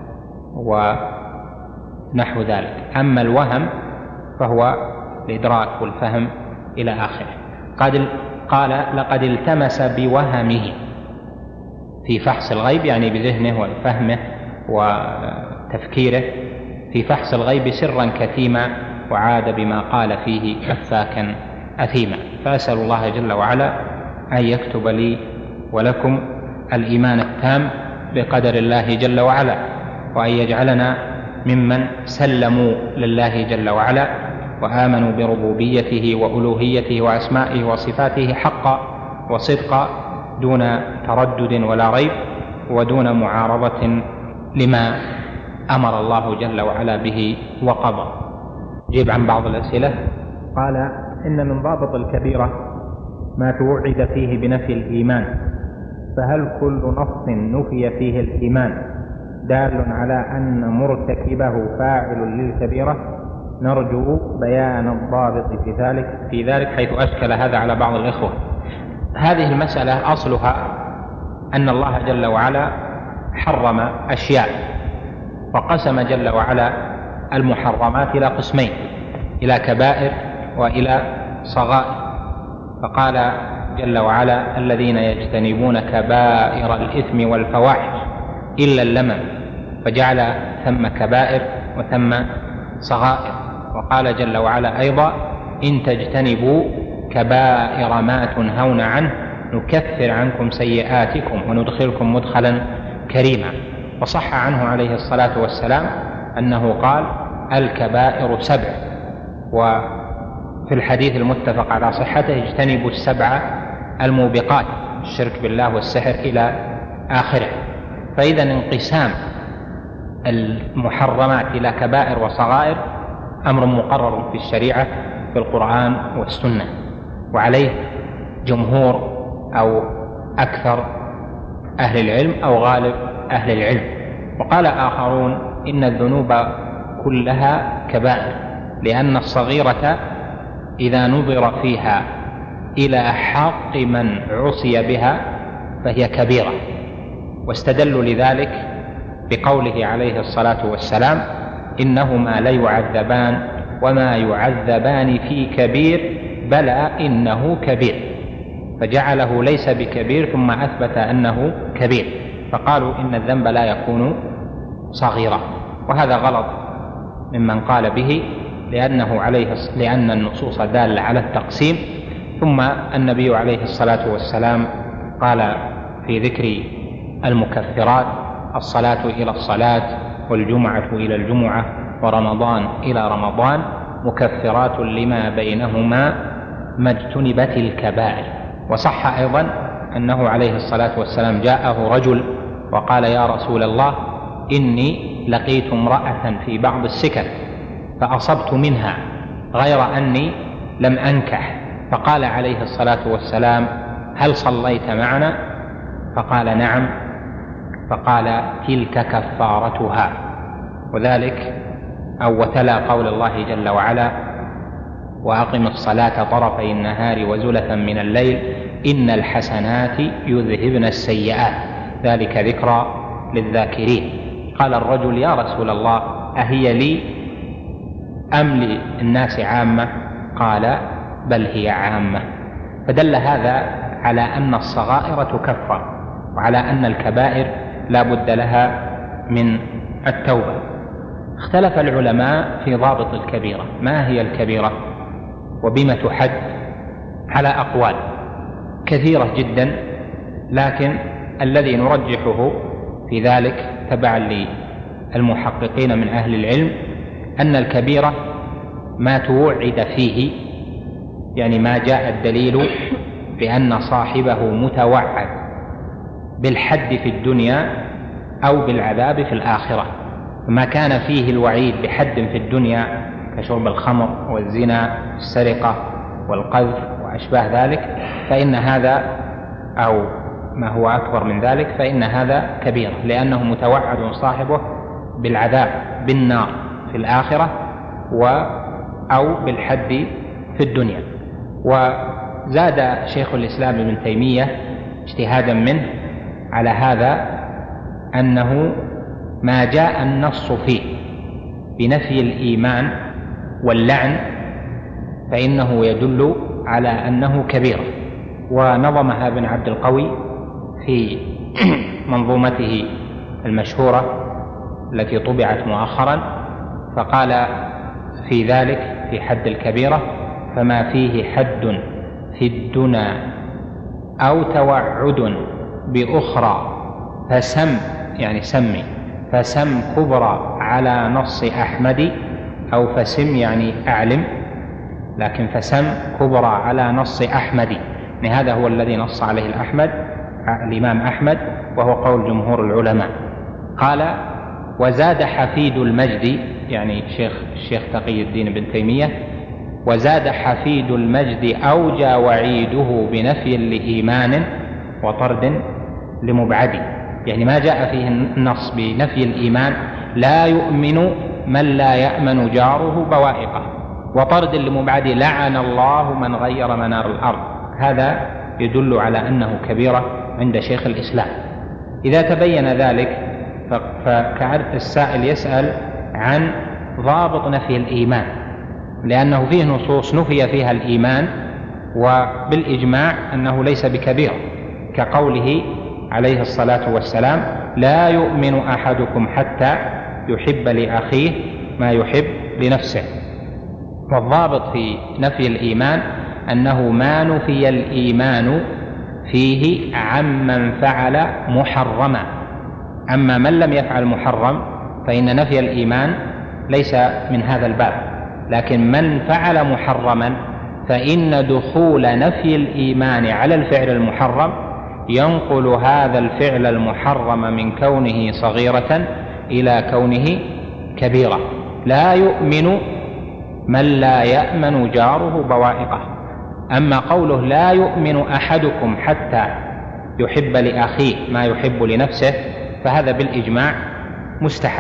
ونحو ذلك. أما الوهم فهو الإدراك والفهم إلى آخره. قال: لقد التمس بوهمه في فحص الغيب، يعني بذهنه وفهمه وتفكيره في فحص الغيب سرا كتيما، وعاد بما قال فيه أفاكا أثيما. فأسأل الله جل وعلا أن يكتب لي ولكم الإيمان التام بقدر الله جل وعلا، وأن يجعلنا ممن سلموا لله جل وعلا وآمنوا بربوبيته وألوهيته وأسمائه وصفاته حقا وصدقا، دون تردد ولا ريب، ودون معارضة لما أمر الله جل وعلا به وقضى. جيب عن بعض الأسئلة. قال: إن من ضابط الكبيرة ما توعد فيه بنفي الإيمان، فهل كل نص نفي فيه الإيمان دال على أن مرتكبه فاعل للكبيرة؟ نرجو بيان الضابط في ذلك حيث أشكل هذا على بعض الإخوة. هذه المسألة أصلها أن الله جل وعلا حرم أشياء، وقسم جل وعلا المحرمات إلى قسمين: إلى كبائر وإلى صغائر. فقال جل وعلا: الذين يجتنبون كبائر الإثم والفواحش إلا اللمم، فجعل ثم كبائر وثم صغائر. وقال جل وعلا أيضا: إن تجتنبوا كبائر ما تنهون عنه نكفر عنكم سيئاتكم وندخلكم مدخلا كريما. وصح عنه عليه الصلاة والسلام أنه قال: الكبائر 7. وفي الحديث المتفق على صحته: اجتنبوا 7 الموبقات، الشرك بالله والسحر إلى آخره. فإذا انقسام المحرمات إلى كبائر وصغائر أمر مقرر في الشريعة في القرآن والسنة، وعليه جمهور أو أكثر أهل العلم أو غالب أهل العلم. وقال آخرون: إن الذنوب كلها كبائر، لأن الصغيرة إذا نظر فيها إلى حق من عصي بها فهي كبيرة، واستدلوا لذلك بقوله عليه الصلاة والسلام: إنهما ليعذبان وما يعذبان في كبير بلى إنه كبير، فجعله ليس بكبير ثم أثبت أنه كبير، فقالوا إن الذنب لا يكون صغيرا، وهذا غلط ممن قال به، لأن النصوص دالة على التقسيم. ثم النبي عليه الصلاة والسلام قال في ذكر المكفرات: الصلاة إلى الصلاة، والجمعة إلى الجمعة، ورمضان إلى رمضان، مكفرات لما بينهما ما اجتنبت الكبائر. وصح أيضا أنه عليه الصلاة والسلام جاءه رجل وقال: يا رسول الله، إني لقيت امرأة في بعض السكن فأصبت منها غير أني لم أنكح، فقال عليه الصلاة والسلام: هل صليت معنا؟ فقال: نعم. فقال: تلك كفارتها. وذلك وتلا قول الله جل وعلا: وأقم الصلاة طرفي النهار وزلفا من الليل إن الحسنات يذهبن السيئات ذلك ذكرى للذاكرين. قال الرجل: يا رسول الله، أهي لي أم للناس عامة؟ قال: بل هي عامة. فدل هذا على أن الصغائر تكفر، وعلى أن الكبائر لا بد لها من التوبة. اختلف العلماء في ضابط الكبيرة، ما هي الكبيرة وبما تحد؟ على أقوال كثيرة جدا، لكن الذي نرجحه في ذلك تبعا للمحققين من أهل العلم أن الكبيرة ما توعد فيه، يعني ما جاء الدليل بأن صاحبه متوعد بالحد في الدنيا أو بالعذاب في الآخرة. فما كان فيه الوعيد بحد في الدنيا كشرب الخمر والزنا والسرقة والقذف وأشباه ذلك، فإن هذا أو ما هو أكبر من ذلك فإن هذا كبير، لأنه متوعد صاحبه بالعذاب بالنار في الآخرة أو بالحد في الدنيا. وزاد شيخ الإسلام ابن تيمية اجتهادا منه على هذا أنه ما جاء النص فيه بنفي الإيمان واللعن فإنه يدل على أنه كبير. ونظمها ابن عبد القوي في منظومته المشهورة التي طبعت مؤخرا، فقال في ذلك في حد الكبيرة: فما فيه حد في الدنا أو توعد بأخرى فسم، يعني سمي، فسم كبرى على نص أحمد، أو فسم يعني أعلم، لكن فسم كبرى على نص أحمد، هذا هو الذي نص عليه الإمام أحمد، وهو قول جمهور العلماء. قال: وزاد حفيد المجد، يعني الشيخ تقي الدين بن تيمية، وزاد حفيد المجد أوجى وعيده بنفي لإيمان وطرد لمبعد، يعني ما جاء فيه النص بنفي الإيمان: لا يؤمن من لا يأمن جاره بوائقه، وطرد لمبعد: لعن الله من غير منار الأرض. هذا يدل على أنه كبيرة عند شيخ الإسلام. إذا تبين ذلك فكأن السائل يسأل عن ضابط نفي الإيمان، لأنه فيه نصوص نفي فيها الإيمان وبالإجماع أنه ليس بكبير، كقوله عليه الصلاة والسلام: لا يؤمن أحدكم حتى يحب لأخيه ما يحب لنفسه. والضابط في نفي الإيمان أنه ما نفي الإيمان فيه عمن فعل محرما، أما من لم يفعل محرم فإن نفي الإيمان ليس من هذا الباب، لكن من فعل محرما فإن دخول نفي الإيمان على الفعل المحرم ينقل هذا الفعل المحرم من كونه صغيرة إلى كونه كبيرة. لا يؤمن من لا يأمن جاره بوائقه. أما قوله: لا يؤمن أحدكم حتى يحب لأخيه ما يحب لنفسه، فهذا بالإجماع مستحب.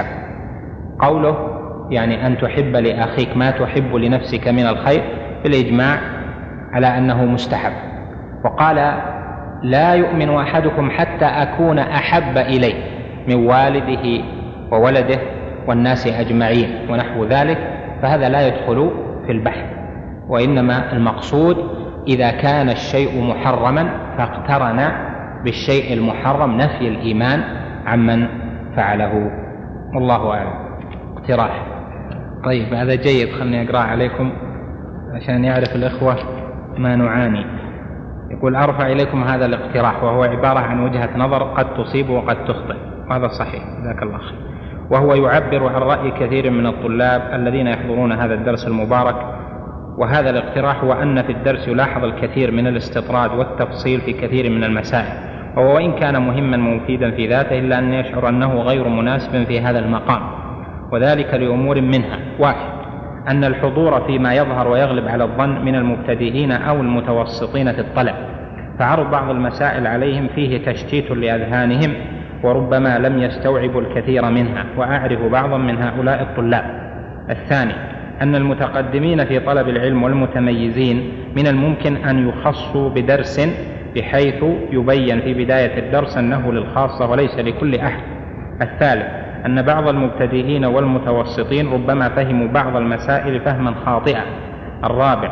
قوله يعني أن تحب لأخيك ما تحب لنفسك من الخير بالإجماع على أنه مستحب. وقال لا يؤمن أحدكم حتى أكون أحب إليه من والده وولده والناس أجمعين ونحو ذلك، فهذا لا يدخل في البحث. وإنما المقصود إذا كان الشيء محرما فاقترن بالشيء المحرم نفي الإيمان عمن فعله. والله أعلم. اقتراح. طيب هذا جيد، خلني أقرأ عليكم عشان يعرف الإخوة ما نعاني. يقول: أرفع إليكم هذا الاقتراح، وهو عبارة عن وجهة نظر قد تصيب وقد تخطئ، وهذا صحيح جزاك الله خير، وهو يعبر عن رأي كثير من الطلاب الذين يحضرون هذا الدرس المبارك. وهذا الاقتراح هو أن في الدرس يلاحظ الكثير من الاستطراد والتفصيل في كثير من المسائل، وهو وإن كان مهما مفيدا في ذاته إلا أن يشعر أنه غير مناسب في هذا المقام، وذلك لأمور منها: 1. أن الحضور فيما يظهر ويغلب على الظن من المبتدئين أو المتوسطين في الطلب، فعرض بعض المسائل عليهم فيه تشتيت لأذهانهم وربما لم يستوعبوا الكثير منها، وأعرف بعضا من هؤلاء الطلاب. 2. أن المتقدمين في طلب العلم والمتميزين من الممكن أن يخصوا بدرس بحيث يبين في بداية الدرس أنه للخاصة وليس لكل أحد. 3. أن بعض المبتدئين والمتوسطين ربما فهموا بعض المسائل فهما خاطئا. 4.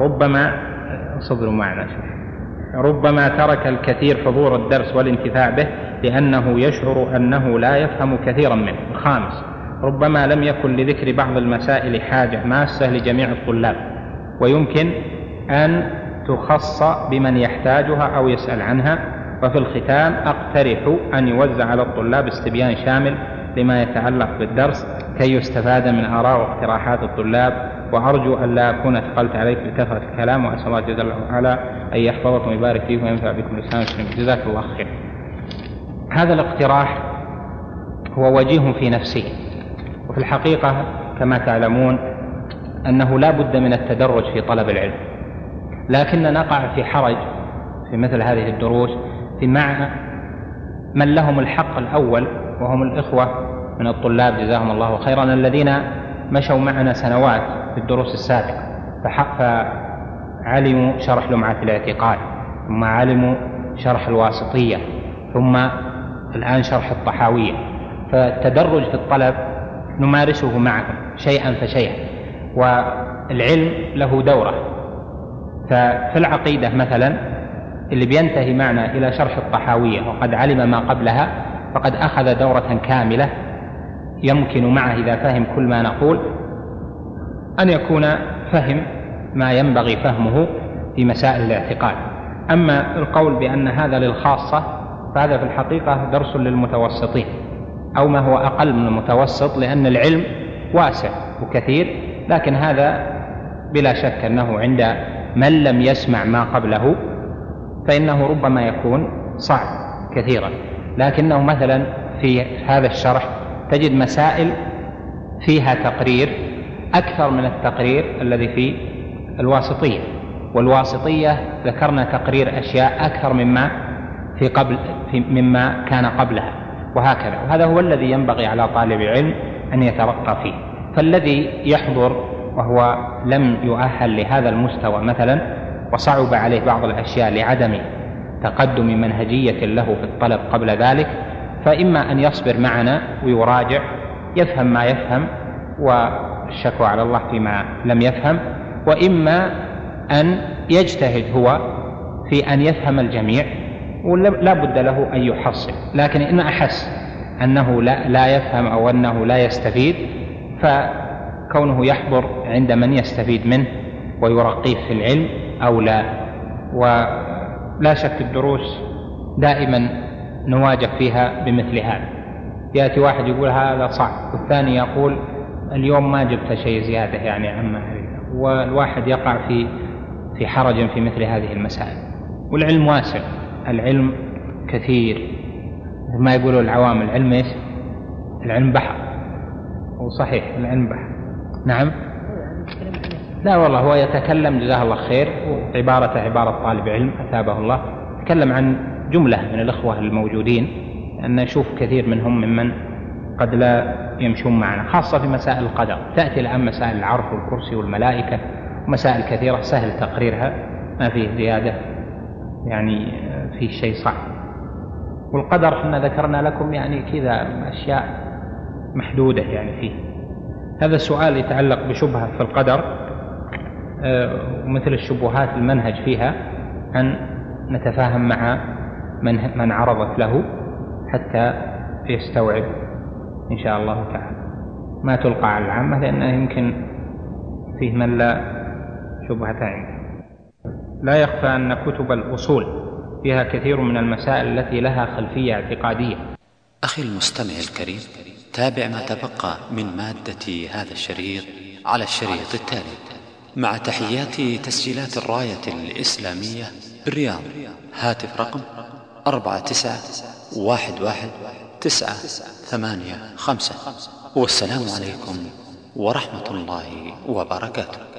ربما ترك الكثير حضور الدرس والانتفاع به لأنه يشعر أنه لا يفهم كثيرا منه. 5. ربما لم يكن لذكر بعض المسائل حاجة ماسة لجميع الطلاب، ويمكن أن تخص بمن يحتاجها أو يسأل عنها. وفي الختام أقترح أن يوزع على الطلاب استبيان شامل لما يتعلق بالدرس كي يستفاد من آراء واقتراحات الطلاب، وأرجو أن لا أكون أثقلت عليك بكثرة الكلام، وأسأل الله جل وعلا أن يحفظكم ويبارك فيكم وينفع بكم الإسلام والمسلمين. جزاك الله خير. هذا الاقتراح هو وجيه في نفسه، وفي الحقيقة كما تعلمون أنه لا بد من التدرج في طلب العلم، لكن نقع في حرج في مثل هذه الدروس مع من لهم الحق الأول، وهم الإخوة من الطلاب جزاهم الله خيرا الذين مشوا معنا سنوات في الدروس السابقة، فعلموا شرح لمعة الاعتقاد، ثم علموا شرح الواسطية، ثم الآن شرح الطحاوية. فالتدرج في الطلب نمارسه معهم شيئا فشيئا، والعلم له دورة. ففي العقيدة مثلا اللي بينتهي معنا إلى شرح الطحاوية وقد علم ما قبلها فقد أخذ دورة كاملة، يمكن معه إذا فهم كل ما نقول أن يكون فهم ما ينبغي فهمه في مسائل الاعتقاد. أما القول بأن هذا للخاصة فهذا في الحقيقة درس للمتوسطين أو ما هو أقل من المتوسط، لأن العلم واسع وكثير، لكن هذا بلا شك أنه عند من لم يسمع ما قبله فإنه ربما يكون صعب كثيرا. لكنه مثلا في هذا الشرح تجد مسائل فيها تقرير أكثر من التقرير الذي في الواسطية، والواسطية ذكرنا تقرير أشياء أكثر مما كان قبلها، وهكذا. وهذا هو الذي ينبغي على طالب العلم أن يترقى فيه. فالذي يحضر وهو لم يؤهل لهذا المستوى مثلا وصعب عليه بعض الأشياء لعدم تقدم منهجية له في الطلب قبل ذلك، فإما أن يصبر معنا ويراجع يفهم ما يفهم والشكوى على الله فيما لم يفهم، وإما أن يجتهد هو في أن يفهم الجميع ولا بد له أن يحصل. لكن إن أحس أنه لا يفهم أو أنه لا يستفيد فكونه يحضر عند من يستفيد منه ويرقيه في العلم أو لا. ولا شك الدروس دائما نواجه فيها بمثل هذا، يأتي واحد يقول هذا صعب، والثاني يقول اليوم ما جبت شيء زيادة يعني عما، والواحد يقع في حرج في مثل هذه المسائل. والعلم واسع، العلم كثير، ما يقولوا العوام العلم ايش؟ العلم بحر. وصحيح العلم بحر. نعم. لا والله هو يتكلم جزاه الله خير، عبارة طالب علم أثابه الله، يتكلم عن جملة من الأخوة الموجودين أن نشوف كثير منهم ممن قد لا يمشون معنا، خاصة في مسائل القدر. تأتي الآن مسائل العرش والكرسي والملائكة ومسائل كثيرة سهل تقريرها، ما فيه زيادة يعني فيه شيء صح. والقدر احنا ذكرنا لكم يعني كذا أشياء محدودة يعني فيه. هذا السؤال يتعلق بشبهة في القدر ومثل الشبهات المنهج فيها أن نتفاهم مع من عرضت له حتى يستوعب إن شاء الله تعالى، ما تلقى على العامة لأنه يمكن فيه من لا شبهة عنده. لا يخفى أن كتب الأصول فيها كثير من المسائل التي لها خلفية اعتقادية. أخي المستمع الكريم، تابع ما تبقى من مادة هذا الشريط على الشريط التالي مع تحيات تسجيلات الراية الإسلامية بالرياض. هاتف رقم 49111985. والسلام عليكم ورحمة الله وبركاته.